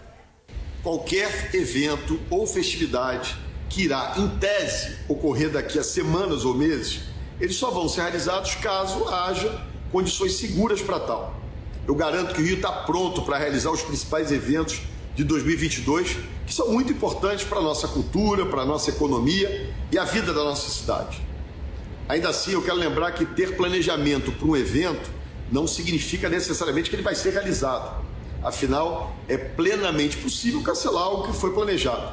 Qualquer evento ou festividade que irá, em tese, ocorrer daqui a semanas ou meses, eles só vão ser realizados caso haja condições seguras para tal. Eu garanto que o Rio está pronto para realizar os principais eventos de dois mil e vinte e dois, que são muito importantes para a nossa cultura, para a nossa economia e a vida da nossa cidade. Ainda assim, eu quero lembrar que ter planejamento para um evento não significa necessariamente que ele vai ser realizado. Afinal, é plenamente possível cancelar o que foi planejado.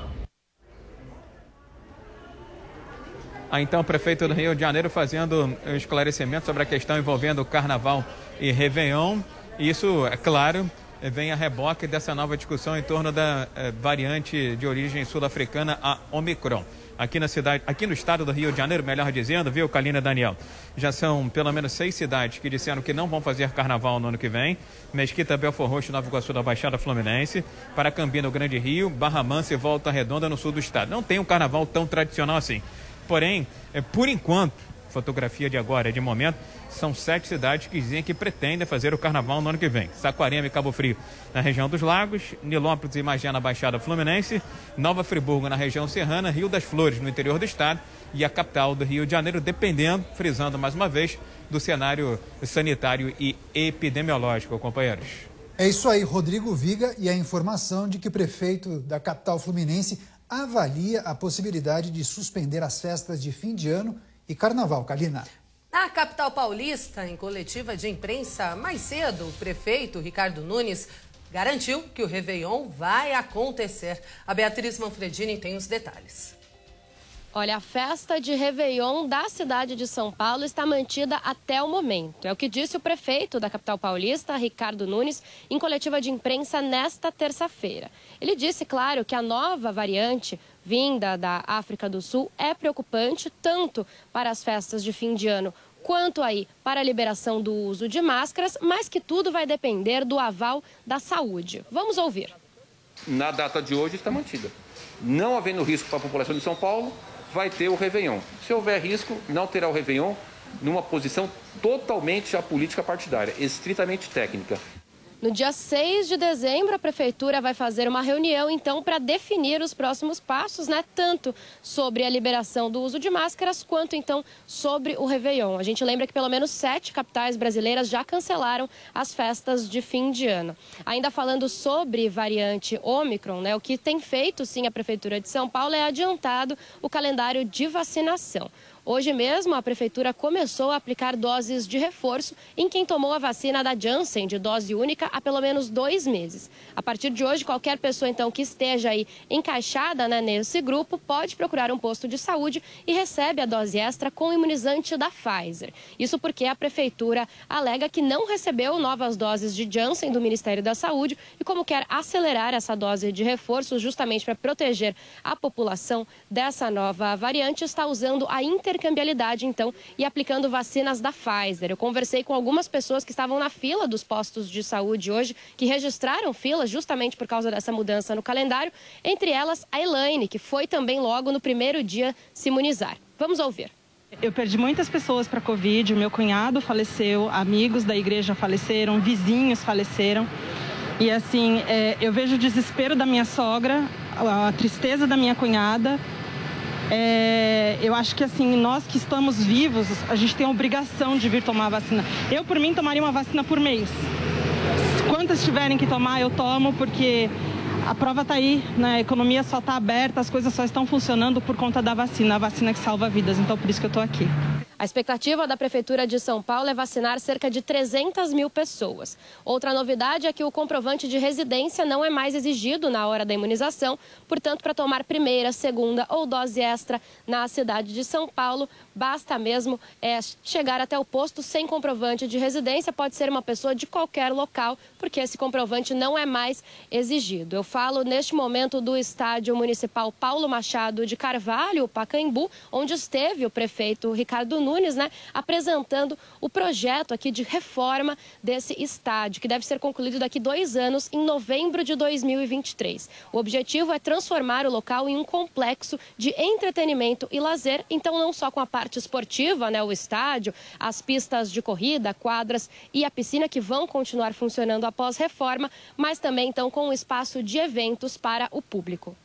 Ah, então, o prefeito do Rio de Janeiro fazendo um esclarecimento sobre a questão envolvendo o Carnaval e Réveillon. Isso, é claro, vem a reboque dessa nova discussão em torno da eh, variante de origem sul-africana, a Omicron. Aqui na cidade, aqui no estado do Rio de Janeiro, melhor dizendo, viu, Kalina, Daniel? Já são pelo menos seis cidades que disseram que não vão fazer carnaval no ano que vem. Mesquita, Belford Roxo, Nova Iguaçu da Baixada Fluminense, Paracambina, no Grande Rio, Barra Mansa e Volta Redonda no sul do estado. Não tem um carnaval tão tradicional assim. Porém, é, por enquanto, fotografia de agora, de momento, são sete cidades que dizem que pretendem fazer o carnaval no ano que vem. Saquarema e Cabo Frio na região dos Lagos, Nilópolis e Magé na Baixada Fluminense, Nova Friburgo na região serrana, Rio das Flores no interior do estado e a capital do Rio de Janeiro, dependendo, frisando mais uma vez, do cenário sanitário e epidemiológico, companheiros. É isso aí, Rodrigo Viga, e a informação de que o prefeito da capital fluminense avalia a possibilidade de suspender as festas de fim de ano e carnaval. Kalina. Na capital paulista, em coletiva de imprensa mais cedo, o prefeito Ricardo Nunes garantiu que o Réveillon vai acontecer. A Beatriz Manfredini tem os detalhes. Olha, a festa de Réveillon da cidade de São Paulo está mantida até o momento. É o que disse o prefeito da capital paulista, Ricardo Nunes, em coletiva de imprensa nesta terça-feira. Ele disse, claro, que a nova variante vinda da África do Sul é preocupante tanto para as festas de fim de ano quanto aí para a liberação do uso de máscaras, mas que tudo vai depender do aval da saúde. Vamos ouvir. Na data de hoje está mantida. Não havendo risco para a população de São Paulo, vai ter o Réveillon. Se houver risco, não terá o Réveillon numa posição totalmente apolítica partidária, estritamente técnica. No dia seis de dezembro, a Prefeitura vai fazer uma reunião, então, para definir os próximos passos, né? Tanto sobre a liberação do uso de máscaras, quanto, então, sobre o Réveillon. A gente lembra que pelo menos sete capitais brasileiras já cancelaram as festas de fim de ano. Ainda falando sobre variante Ômicron, né? O que tem feito, sim, a Prefeitura de São Paulo é adiantado o calendário de vacinação. Hoje mesmo, a Prefeitura começou a aplicar doses de reforço em quem tomou a vacina da Janssen de dose única há pelo menos dois meses. A partir de hoje, qualquer pessoa, então, que esteja aí encaixada, né, nesse grupo pode procurar um posto de saúde e recebe a dose extra com o imunizante da Pfizer. Isso porque a Prefeitura alega que não recebeu novas doses de Janssen do Ministério da Saúde e, como quer acelerar essa dose de reforço justamente para proteger a população dessa nova variante, está usando a inter intercambiabilidade, então, e aplicando vacinas da Pfizer. Eu conversei com algumas pessoas que estavam na fila dos postos de saúde hoje, que registraram fila justamente por causa dessa mudança no calendário, entre elas a Elaine, que foi também logo no primeiro dia se imunizar. Vamos ouvir. Eu perdi muitas pessoas para a Covid, o meu cunhado faleceu, amigos da igreja faleceram, vizinhos faleceram. E assim, é, eu vejo o desespero da minha sogra, a tristeza da minha cunhada. É, eu acho que assim, nós que estamos vivos, a gente tem a obrigação de vir tomar a vacina. Eu, por mim, tomaria uma vacina por mês. Quantas tiverem que tomar, eu tomo, porque a prova está aí, né? A economia só está aberta, as coisas só estão funcionando por conta da vacina, a vacina que salva vidas, então por isso que eu estou aqui. A expectativa da Prefeitura de São Paulo é vacinar cerca de trezentas mil pessoas. Outra novidade é que o comprovante de residência não é mais exigido na hora da imunização. Portanto, para tomar primeira, segunda ou dose extra na cidade de São Paulo, basta mesmo é, chegar até o posto sem comprovante de residência. Pode ser uma pessoa de qualquer local, porque esse comprovante não é mais exigido. Eu falo neste momento do Estádio Municipal Paulo Machado de Carvalho, Pacaembu, onde esteve o prefeito Ricardo Nunes, né, apresentando o projeto aqui de reforma desse estádio, que deve ser concluído daqui dois anos, em novembro de dois mil e vinte e três. O objetivo é transformar o local em um complexo de entretenimento e lazer, então não só com a parte esportiva, né, o estádio, as pistas de corrida, quadras e a piscina que vão continuar funcionando após reforma, mas também então com um espaço de eventos para o público.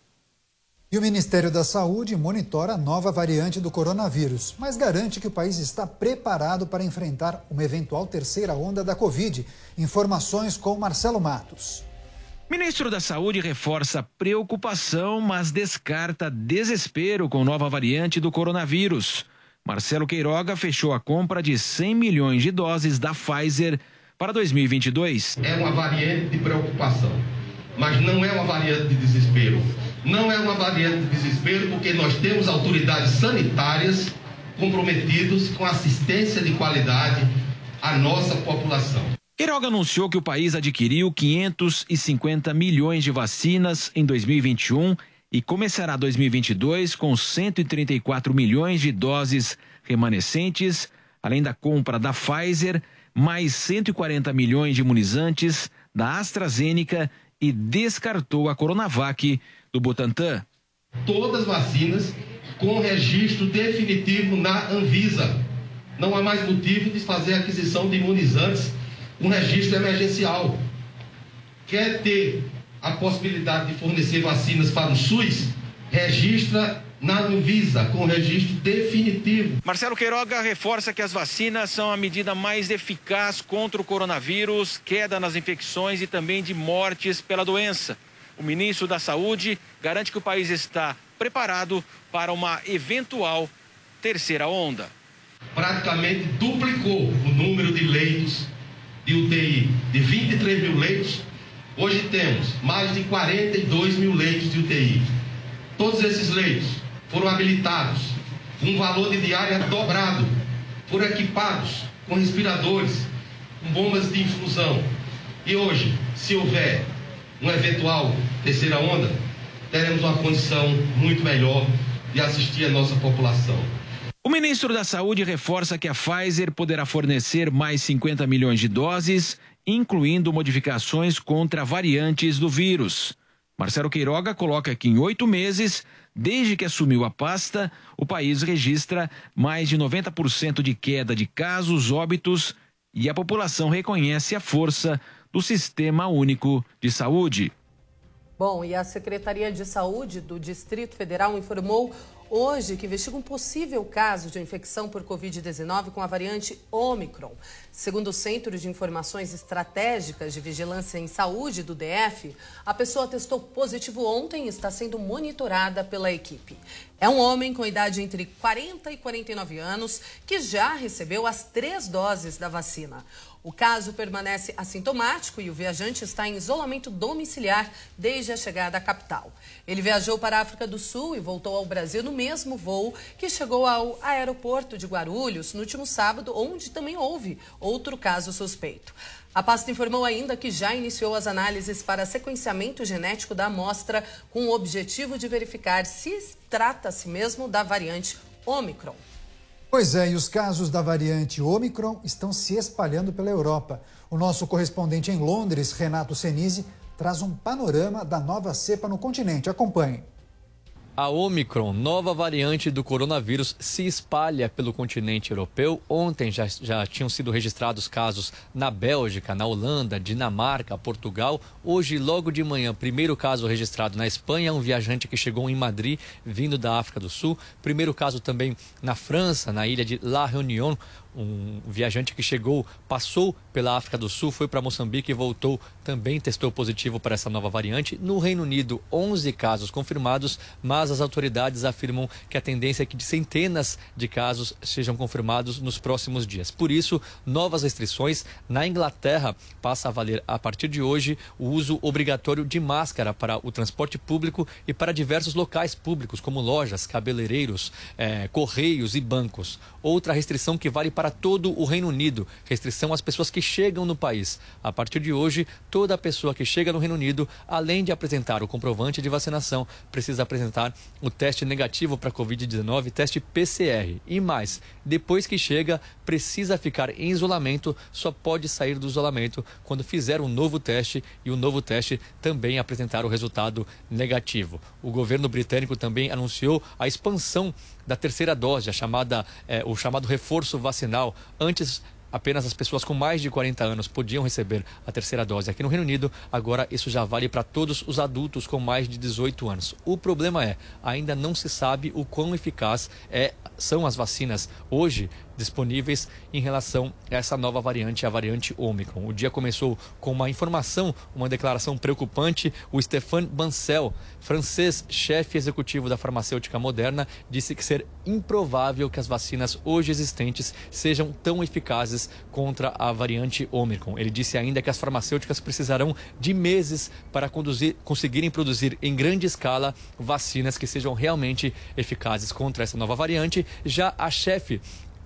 E o Ministério da Saúde monitora a nova variante do coronavírus, mas garante que o país está preparado para enfrentar uma eventual terceira onda da Covid. Informações com Marcelo Matos. Ministro da Saúde reforça preocupação, mas descarta desespero com nova variante do coronavírus. Marcelo Queiroga fechou a compra de cem milhões de doses da Pfizer para dois mil e vinte e dois. É uma variante de preocupação, mas não é uma variante de desespero. Não é uma variante de desespero porque nós temos autoridades sanitárias comprometidas com assistência de qualidade à nossa população. Queiroga anunciou que o país adquiriu quinhentos e cinquenta milhões de vacinas em dois mil e vinte e um e começará dois mil e vinte e dois com cento e trinta e quatro milhões de doses remanescentes, além da compra da Pfizer, mais cento e quarenta milhões de imunizantes da AstraZeneca e descartou a Coronavac do Butantan. Todas as vacinas com registro definitivo na Anvisa. Não há mais motivo de fazer aquisição de imunizantes com registro emergencial. Quer ter a possibilidade de fornecer vacinas para o SUS? Registra na Anvisa com registro definitivo. Marcelo Queiroga reforça que as vacinas são a medida mais eficaz contra o coronavírus, queda nas infecções e também de mortes pela doença. O ministro da Saúde garante que o país está preparado para uma eventual terceira onda. Praticamente duplicou o número de leitos de U T I. De vinte e três mil leitos, hoje temos mais de quarenta e dois mil leitos de U T I. Todos esses leitos foram habilitados, um valor de diária dobrado, foram equipados com respiradores, com bombas de infusão. E hoje, se houver uma eventual terceira onda, teremos uma condição muito melhor de assistir a nossa população. O ministro da Saúde reforça que a Pfizer poderá fornecer mais cinquenta milhões de doses, incluindo modificações contra variantes do vírus. Marcelo Queiroga coloca que em oito meses, desde que assumiu a pasta, o país registra mais de noventa por cento de queda de casos, óbitos, e a população reconhece a força do Sistema Único de Saúde. Bom, e a Secretaria de Saúde do Distrito Federal informou hoje que investiga um possível caso de infecção por covid dezenove com a variante Ômicron. Segundo o Centro de Informações Estratégicas de Vigilância em Saúde do D F, a pessoa testou positivo ontem e está sendo monitorada pela equipe. É um homem com idade entre quarenta e quarenta e nove anos que já recebeu as três doses da vacina. O caso permanece assintomático e o viajante está em isolamento domiciliar desde a chegada à capital. Ele viajou para a África do Sul e voltou ao Brasil no mesmo voo que chegou ao aeroporto de Guarulhos no último sábado, onde também houve outro caso suspeito. A pasta informou ainda que já iniciou as análises para sequenciamento genético da amostra com o objetivo de verificar se trata-se mesmo da variante Ômicron. Pois é, e os casos da variante Ômicron estão se espalhando pela Europa. O nosso correspondente em Londres, Renato Senise, traz um panorama da nova cepa no continente. Acompanhe. A Ômicron, nova variante do coronavírus, se espalha pelo continente europeu. Ontem já, já tinham sido registrados casos na Bélgica, na Holanda, Dinamarca, Portugal. Hoje, logo de manhã, primeiro caso registrado na Espanha, um viajante que chegou em Madrid, vindo da África do Sul. Primeiro caso também na França, na ilha de La Réunion. Um viajante que chegou, passou pela África do Sul, foi para Moçambique e voltou, também testou positivo para essa nova variante. No Reino Unido, onze casos confirmados, mas as autoridades afirmam que a tendência é que de centenas de casos sejam confirmados nos próximos dias. Por isso, novas restrições. Na Inglaterra, passa a valer a partir de hoje o uso obrigatório de máscara para o transporte público e para diversos locais públicos, como lojas, cabeleireiros, eh, correios e bancos. Outra restrição que vale para Para todo o Reino Unido, restrição às pessoas que chegam no país. A partir de hoje, toda pessoa que chega no Reino Unido, além de apresentar o comprovante de vacinação, precisa apresentar o teste negativo para covid dezenove, teste P C R. E mais, depois que chega, precisa ficar em isolamento, só pode sair do isolamento quando fizer um novo teste e o novo teste também apresentar o resultado negativo. O governo britânico também anunciou a expansão da terceira dose, a chamada, eh, o chamado reforço vacinal. Antes, apenas as pessoas com mais de quarenta anos podiam receber a terceira dose aqui no Reino Unido. Agora isso já vale para todos os adultos com mais de dezoito anos. O problema é, ainda não se sabe o quão eficaz é, são as vacinas hoje disponíveis em relação a essa nova variante, a variante Ômicron. O dia começou com uma informação, uma declaração preocupante. O Stéphane Bancel, francês, chefe executivo da farmacêutica Moderna, disse que ser improvável que as vacinas hoje existentes sejam tão eficazes contra a variante Ômicron. Ele disse ainda que as farmacêuticas precisarão de meses para conduzir, conseguirem produzir em grande escala vacinas que sejam realmente eficazes contra essa nova variante. Já a chefe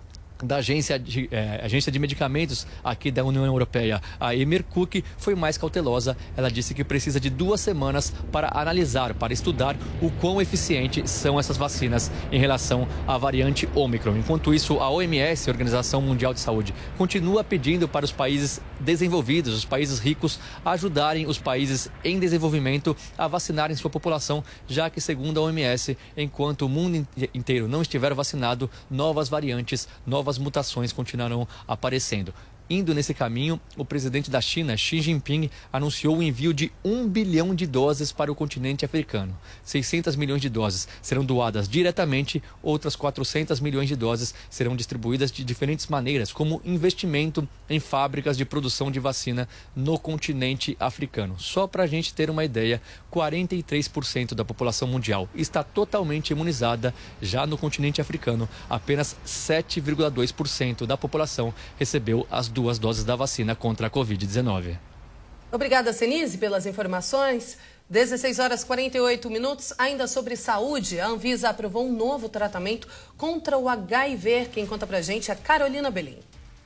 da agência de, eh, agência de medicamentos aqui da União Europeia, a Emir Cook, foi mais cautelosa. Ela disse que precisa de duas semanas para analisar, para estudar o quão eficientes são essas vacinas em relação à variante Ômicron. Enquanto isso, a O M S, a Organização Mundial de Saúde, continua pedindo para os países desenvolvidos, os países ricos, ajudarem os países em desenvolvimento a vacinarem sua população, já que, segundo a O M S, enquanto o mundo inteiro não estiver vacinado, novas variantes, novas mutações continuarão aparecendo. Indo nesse caminho, o presidente da China, Xi Jinping, anunciou o envio de um bilhão de doses para o continente africano. seiscentos milhões de doses serão doadas diretamente, outras quatrocentos milhões de doses serão distribuídas de diferentes maneiras, como investimento em fábricas de produção de vacina no continente africano. Só para a gente ter uma ideia, quarenta e três por cento da população mundial está totalmente imunizada. Já no continente africano, apenas sete vírgula dois por cento da população recebeu as duas doses da vacina contra a covid dezenove. Obrigada, Senise, pelas informações. dezesseis horas e quarenta e oito minutos. Ainda sobre saúde, a Anvisa aprovou um novo tratamento contra o H I V. Quem conta pra gente é a Carolina Belim.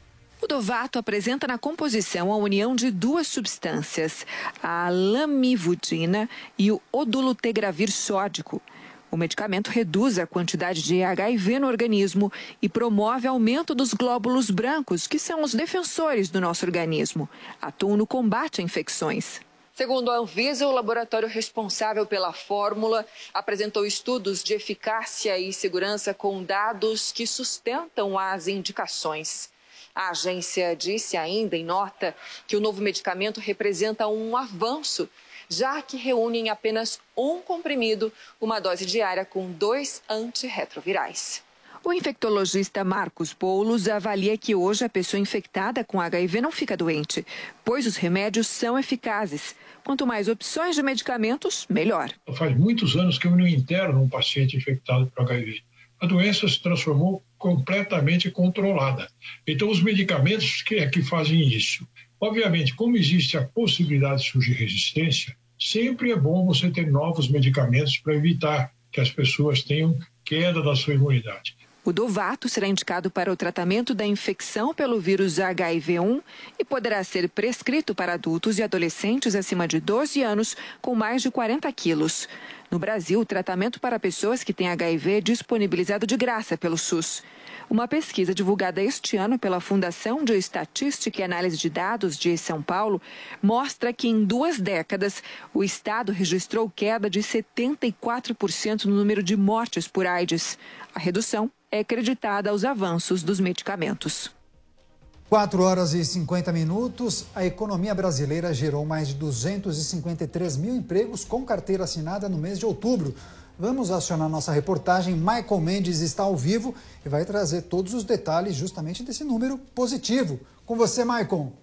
O Dovato apresenta na composição a união de duas substâncias, a lamivudina e o odolutegravir sódico. O medicamento reduz a quantidade de H I V no organismo e promove aumento dos glóbulos brancos, que são os defensores do nosso organismo. Atuam no combate a infecções. Segundo a Anvisa, o laboratório responsável pela fórmula apresentou estudos de eficácia e segurança com dados que sustentam as indicações. A agência disse ainda em nota que o novo medicamento representa um avanço, já que reúne em apenas um comprimido uma dose diária com dois antirretrovirais. O infectologista Marcos Boulos avalia que hoje a pessoa infectada com H I V não fica doente, pois os remédios são eficazes. Quanto mais opções de medicamentos, melhor. Faz muitos anos que eu não interno um paciente infectado por H I V. A doença se transformou completamente controlada. Então, os medicamentos que é que fazem isso? Obviamente, como existe a possibilidade de surgir resistência, sempre é bom você ter novos medicamentos para evitar que as pessoas tenham queda da sua imunidade. O Dovato será indicado para o tratamento da infecção pelo vírus H I V um e poderá ser prescrito para adultos e adolescentes acima de doze anos com mais de quarenta quilos. No Brasil, o tratamento para pessoas que têm H I V é disponibilizado de graça pelo SUS. Uma pesquisa divulgada este ano pela Fundação de Estatística e Análise de Dados de São Paulo mostra que em duas décadas o estado registrou queda de setenta e quatro por cento no número de mortes por AIDS. A redução é acreditada aos avanços dos medicamentos. quatro horas e cinquenta minutos, a economia brasileira gerou mais de duzentos e cinquenta e três mil empregos com carteira assinada no mês de outubro. Vamos acionar nossa reportagem. Michael Mendes está ao vivo e vai trazer todos os detalhes justamente desse número positivo. Com você, Michael.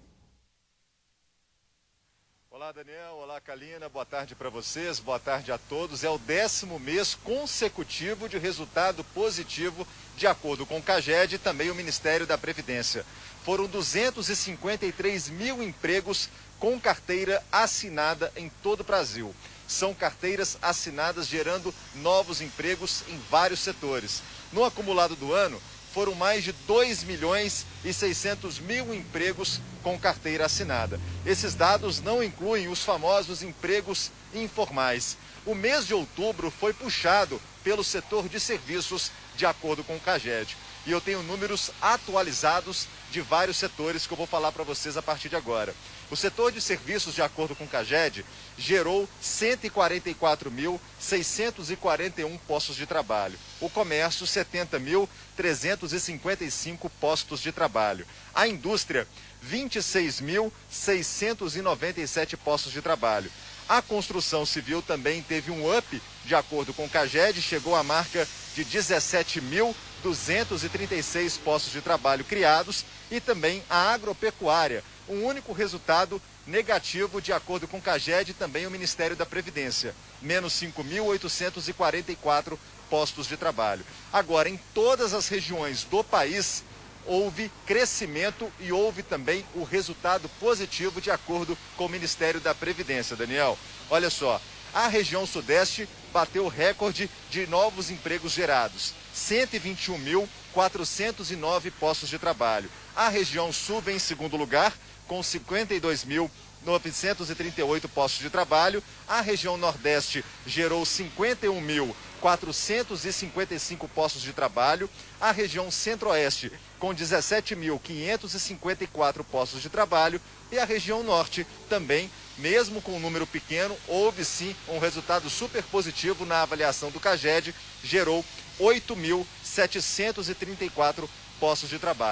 Olá, Daniel. Olá, Kalina. Boa tarde para vocês. Boa tarde a todos. É o décimo mês consecutivo de resultado positivo, de acordo com o CAGED e também o Ministério da Previdência. Foram duzentos e cinquenta e três mil empregos com carteira assinada em todo o Brasil. São carteiras assinadas gerando novos empregos em vários setores. No acumulado do ano, foram mais de dois milhões e seiscentos mil empregos com carteira assinada. Esses dados não incluem os famosos empregos informais. O mês de outubro foi puxado pelo setor de serviços, de acordo com o CAGED. E eu tenho números atualizados de vários setores que eu vou falar para vocês a partir de agora. O setor de serviços, de acordo com o CAGED, gerou cento e quarenta e quatro mil, seiscentos e quarenta e um postos de trabalho. O comércio, setenta mil, trezentos e cinquenta e cinco postos de trabalho. A indústria, vinte e seis mil, seiscentos e noventa e sete postos de trabalho. A construção civil também teve um up, de acordo com o CAGED, chegou à marca de dezessete mil, duzentos e trinta e seis postos de trabalho criados, e também a agropecuária, um único resultado negativo, de acordo com o CAGED e também o Ministério da Previdência, menos cinco mil oitocentos e quarenta e quatro postos de trabalho. Agora, em todas as regiões do país, houve crescimento e houve também o resultado positivo, de acordo com o Ministério da Previdência. Daniel, olha só, a região sudeste bateu o recorde de novos empregos gerados, cento e vinte e um mil, quatrocentos e nove postos de trabalho. A região sul vem em segundo lugar, com cinquenta e dois mil, novecentos e trinta e oito postos de trabalho. A região nordeste gerou cinquenta e um mil, quatrocentos e cinquenta e cinco postos de trabalho. A região centro-oeste, com dezessete mil, quinhentos e cinquenta e quatro postos de trabalho. E a região norte também, mesmo com um número pequeno, houve sim um resultado super positivo na avaliação do CAGED, gerou oito mil, setecentos e trinta e quatro postos de trabalho.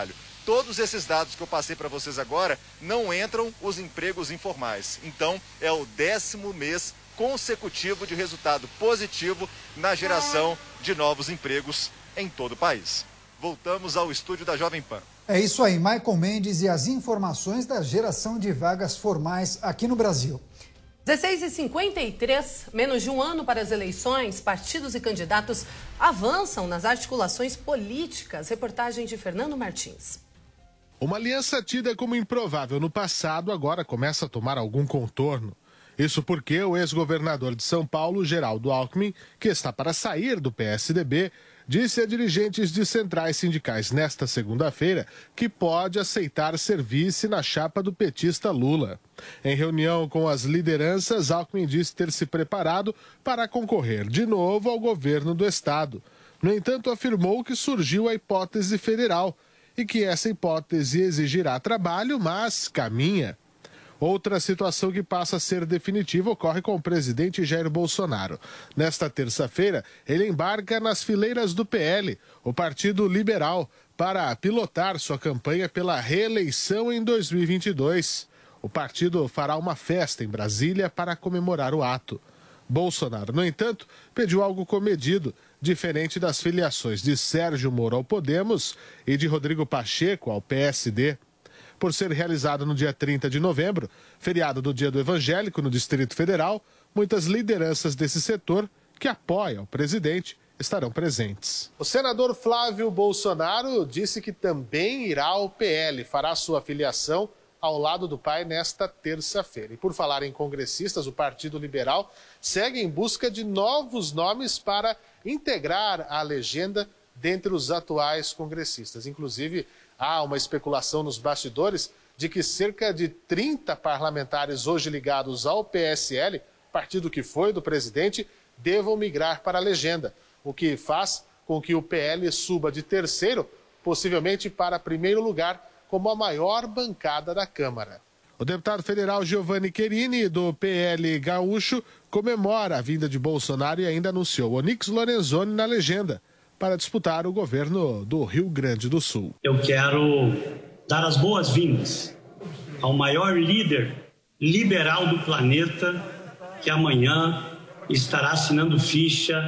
todos esses dados que eu passei para vocês agora, não entram os empregos informais. Então, é o décimo mês consecutivo de resultado positivo na geração de novos empregos em todo o país. Voltamos ao estúdio da Jovem Pan. É isso aí, Michael Mendes e as informações da geração de vagas formais aqui no Brasil. dezesseis e cinquenta e três, menos de um ano para as eleições, partidos e candidatos avançam nas articulações políticas. Reportagem de Fernando Martins. Uma aliança tida como improvável no passado agora começa a tomar algum contorno. Isso porque o ex-governador de São Paulo, Geraldo Alckmin, que está para sair do P S D B, disse a dirigentes de centrais sindicais nesta segunda-feira que pode aceitar ser vice na chapa do petista Lula. Em reunião com as lideranças, Alckmin disse ter se preparado para concorrer de novo ao governo do estado. No entanto, afirmou que surgiu a hipótese federal e que essa hipótese exigirá trabalho, mas caminha. Outra situação que passa a ser definitiva ocorre com o presidente Jair Bolsonaro. Nesta terça-feira, ele embarca nas fileiras do P L, o Partido Liberal, para pilotar sua campanha pela reeleição em dois mil e vinte e dois. O partido fará uma festa em Brasília para comemorar o ato. Bolsonaro, no entanto, pediu algo comedido, diferente das filiações de Sérgio Moro ao Podemos e de Rodrigo Pacheco ao P S D. Por ser realizado no dia trinta de novembro, feriado do Dia do Evangélico no Distrito Federal, muitas lideranças desse setor, que apoiam o presidente, estarão presentes. O senador Flávio Bolsonaro disse que também irá ao P L, fará sua filiação ao lado do pai nesta terça-feira. E por falar em congressistas, o Partido Liberal segue em busca de novos nomes para integrar a legenda dentre os atuais congressistas. Inclusive, há uma especulação nos bastidores de que cerca de trinta parlamentares hoje ligados ao P S L, partido que foi do presidente, devam migrar para a legenda, o que faz com que o P L suba de terceiro, possivelmente para primeiro lugar, como a maior bancada da Câmara. O deputado federal Giovanni Querini, do P L Gaúcho, comemora a vinda de Bolsonaro e ainda anunciou Onyx Lorenzoni na legenda, para disputar o governo do Rio Grande do Sul. Eu quero dar as boas-vindas ao maior líder liberal do planeta, que amanhã estará assinando ficha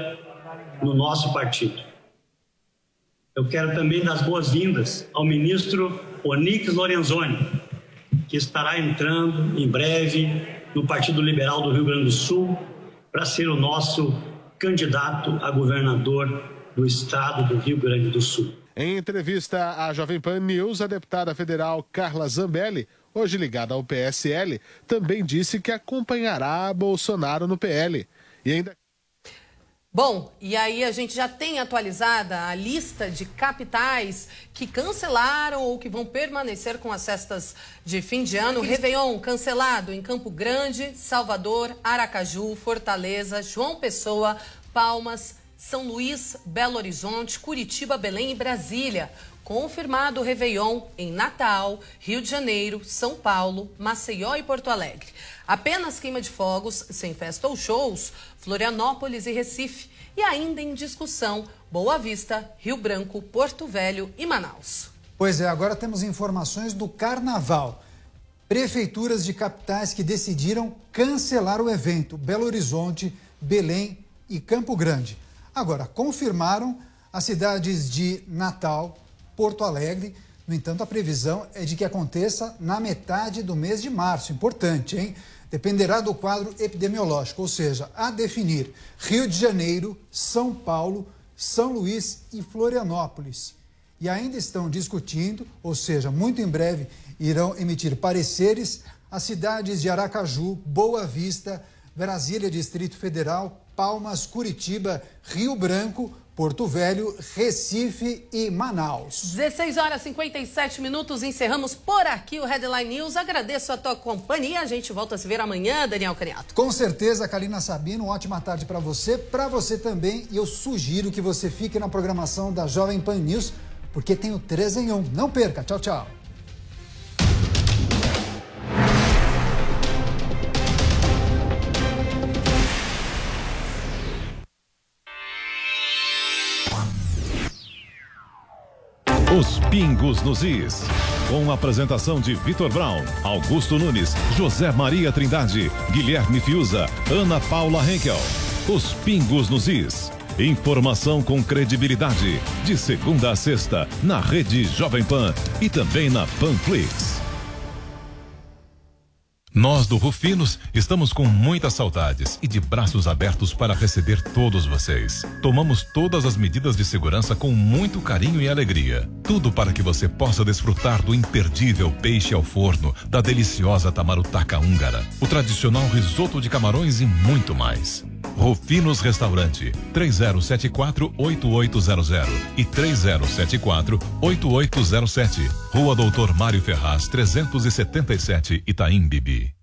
no nosso partido. Eu quero também dar as boas-vindas ao ministro Onyx Lorenzoni, que estará entrando em breve no Partido Liberal do Rio Grande do Sul para ser o nosso candidato a governador do estado do Rio Grande do Sul. Em entrevista à Jovem Pan News, a deputada federal Carla Zambelli, hoje ligada ao P S L, também disse que acompanhará Bolsonaro no P L. E ainda... Bom, e aí a gente já tem atualizada a lista de capitais que cancelaram ou que vão permanecer com as festas de fim de ano. Réveillon cancelado em Campo Grande, Salvador, Aracaju, Fortaleza, João Pessoa, Palmas, São Luís, Belo Horizonte, Curitiba, Belém e Brasília. Confirmado o Réveillon em Natal, Rio de Janeiro, São Paulo, Maceió e Porto Alegre. Apenas queima de fogos, sem festa ou shows, Florianópolis e Recife. E ainda em discussão, Boa Vista, Rio Branco, Porto Velho e Manaus. Pois é, agora temos informações do Carnaval. Prefeituras de capitais que decidiram cancelar o evento. Belo Horizonte, Belém e Campo Grande. Agora, confirmaram as cidades de Natal, Porto Alegre. No entanto, a previsão é de que aconteça na metade do mês de março. Importante, hein? Dependerá do quadro epidemiológico, ou seja, a definir Rio de Janeiro, São Paulo, São Luís e Florianópolis. E ainda estão discutindo, ou seja, muito em breve irão emitir pareceres, as cidades de Aracaju, Boa Vista, Brasília, Distrito Federal, Palmas, Curitiba, Rio Branco, Porto Velho, Recife e Manaus. dezesseis horas e cinquenta e sete minutos, encerramos por aqui o Headline News. Agradeço a tua companhia, a gente volta a se ver amanhã, Daniel Caniato. Com certeza, Kalina Sabino, uma ótima tarde para você, para você também. E eu sugiro que você fique na programação da Jovem Pan News, porque tem o três em um. Não perca, tchau, tchau. Os Pingos nos Is. Com a apresentação de Vitor Brown, Augusto Nunes, José Maria Trindade, Guilherme Fiuza, Ana Paula Henkel. Os Pingos nos Is. Informação com credibilidade. De segunda a sexta, na Rede Jovem Pan e também na Panflix. Nós do Rufinos estamos com muitas saudades e de braços abertos para receber todos vocês. Tomamos todas as medidas de segurança com muito carinho e alegria. Tudo para que você possa desfrutar do imperdível peixe ao forno, da deliciosa tamarutaca húngara, o tradicional risoto de camarões e muito mais. Rufinos Restaurante, três zero sete quatro, oito oito zero zero e três zero sete quatro, oito oito zero sete. Rua Doutor Mário Ferraz, trezentos e setenta e sete, Itaim Bibi.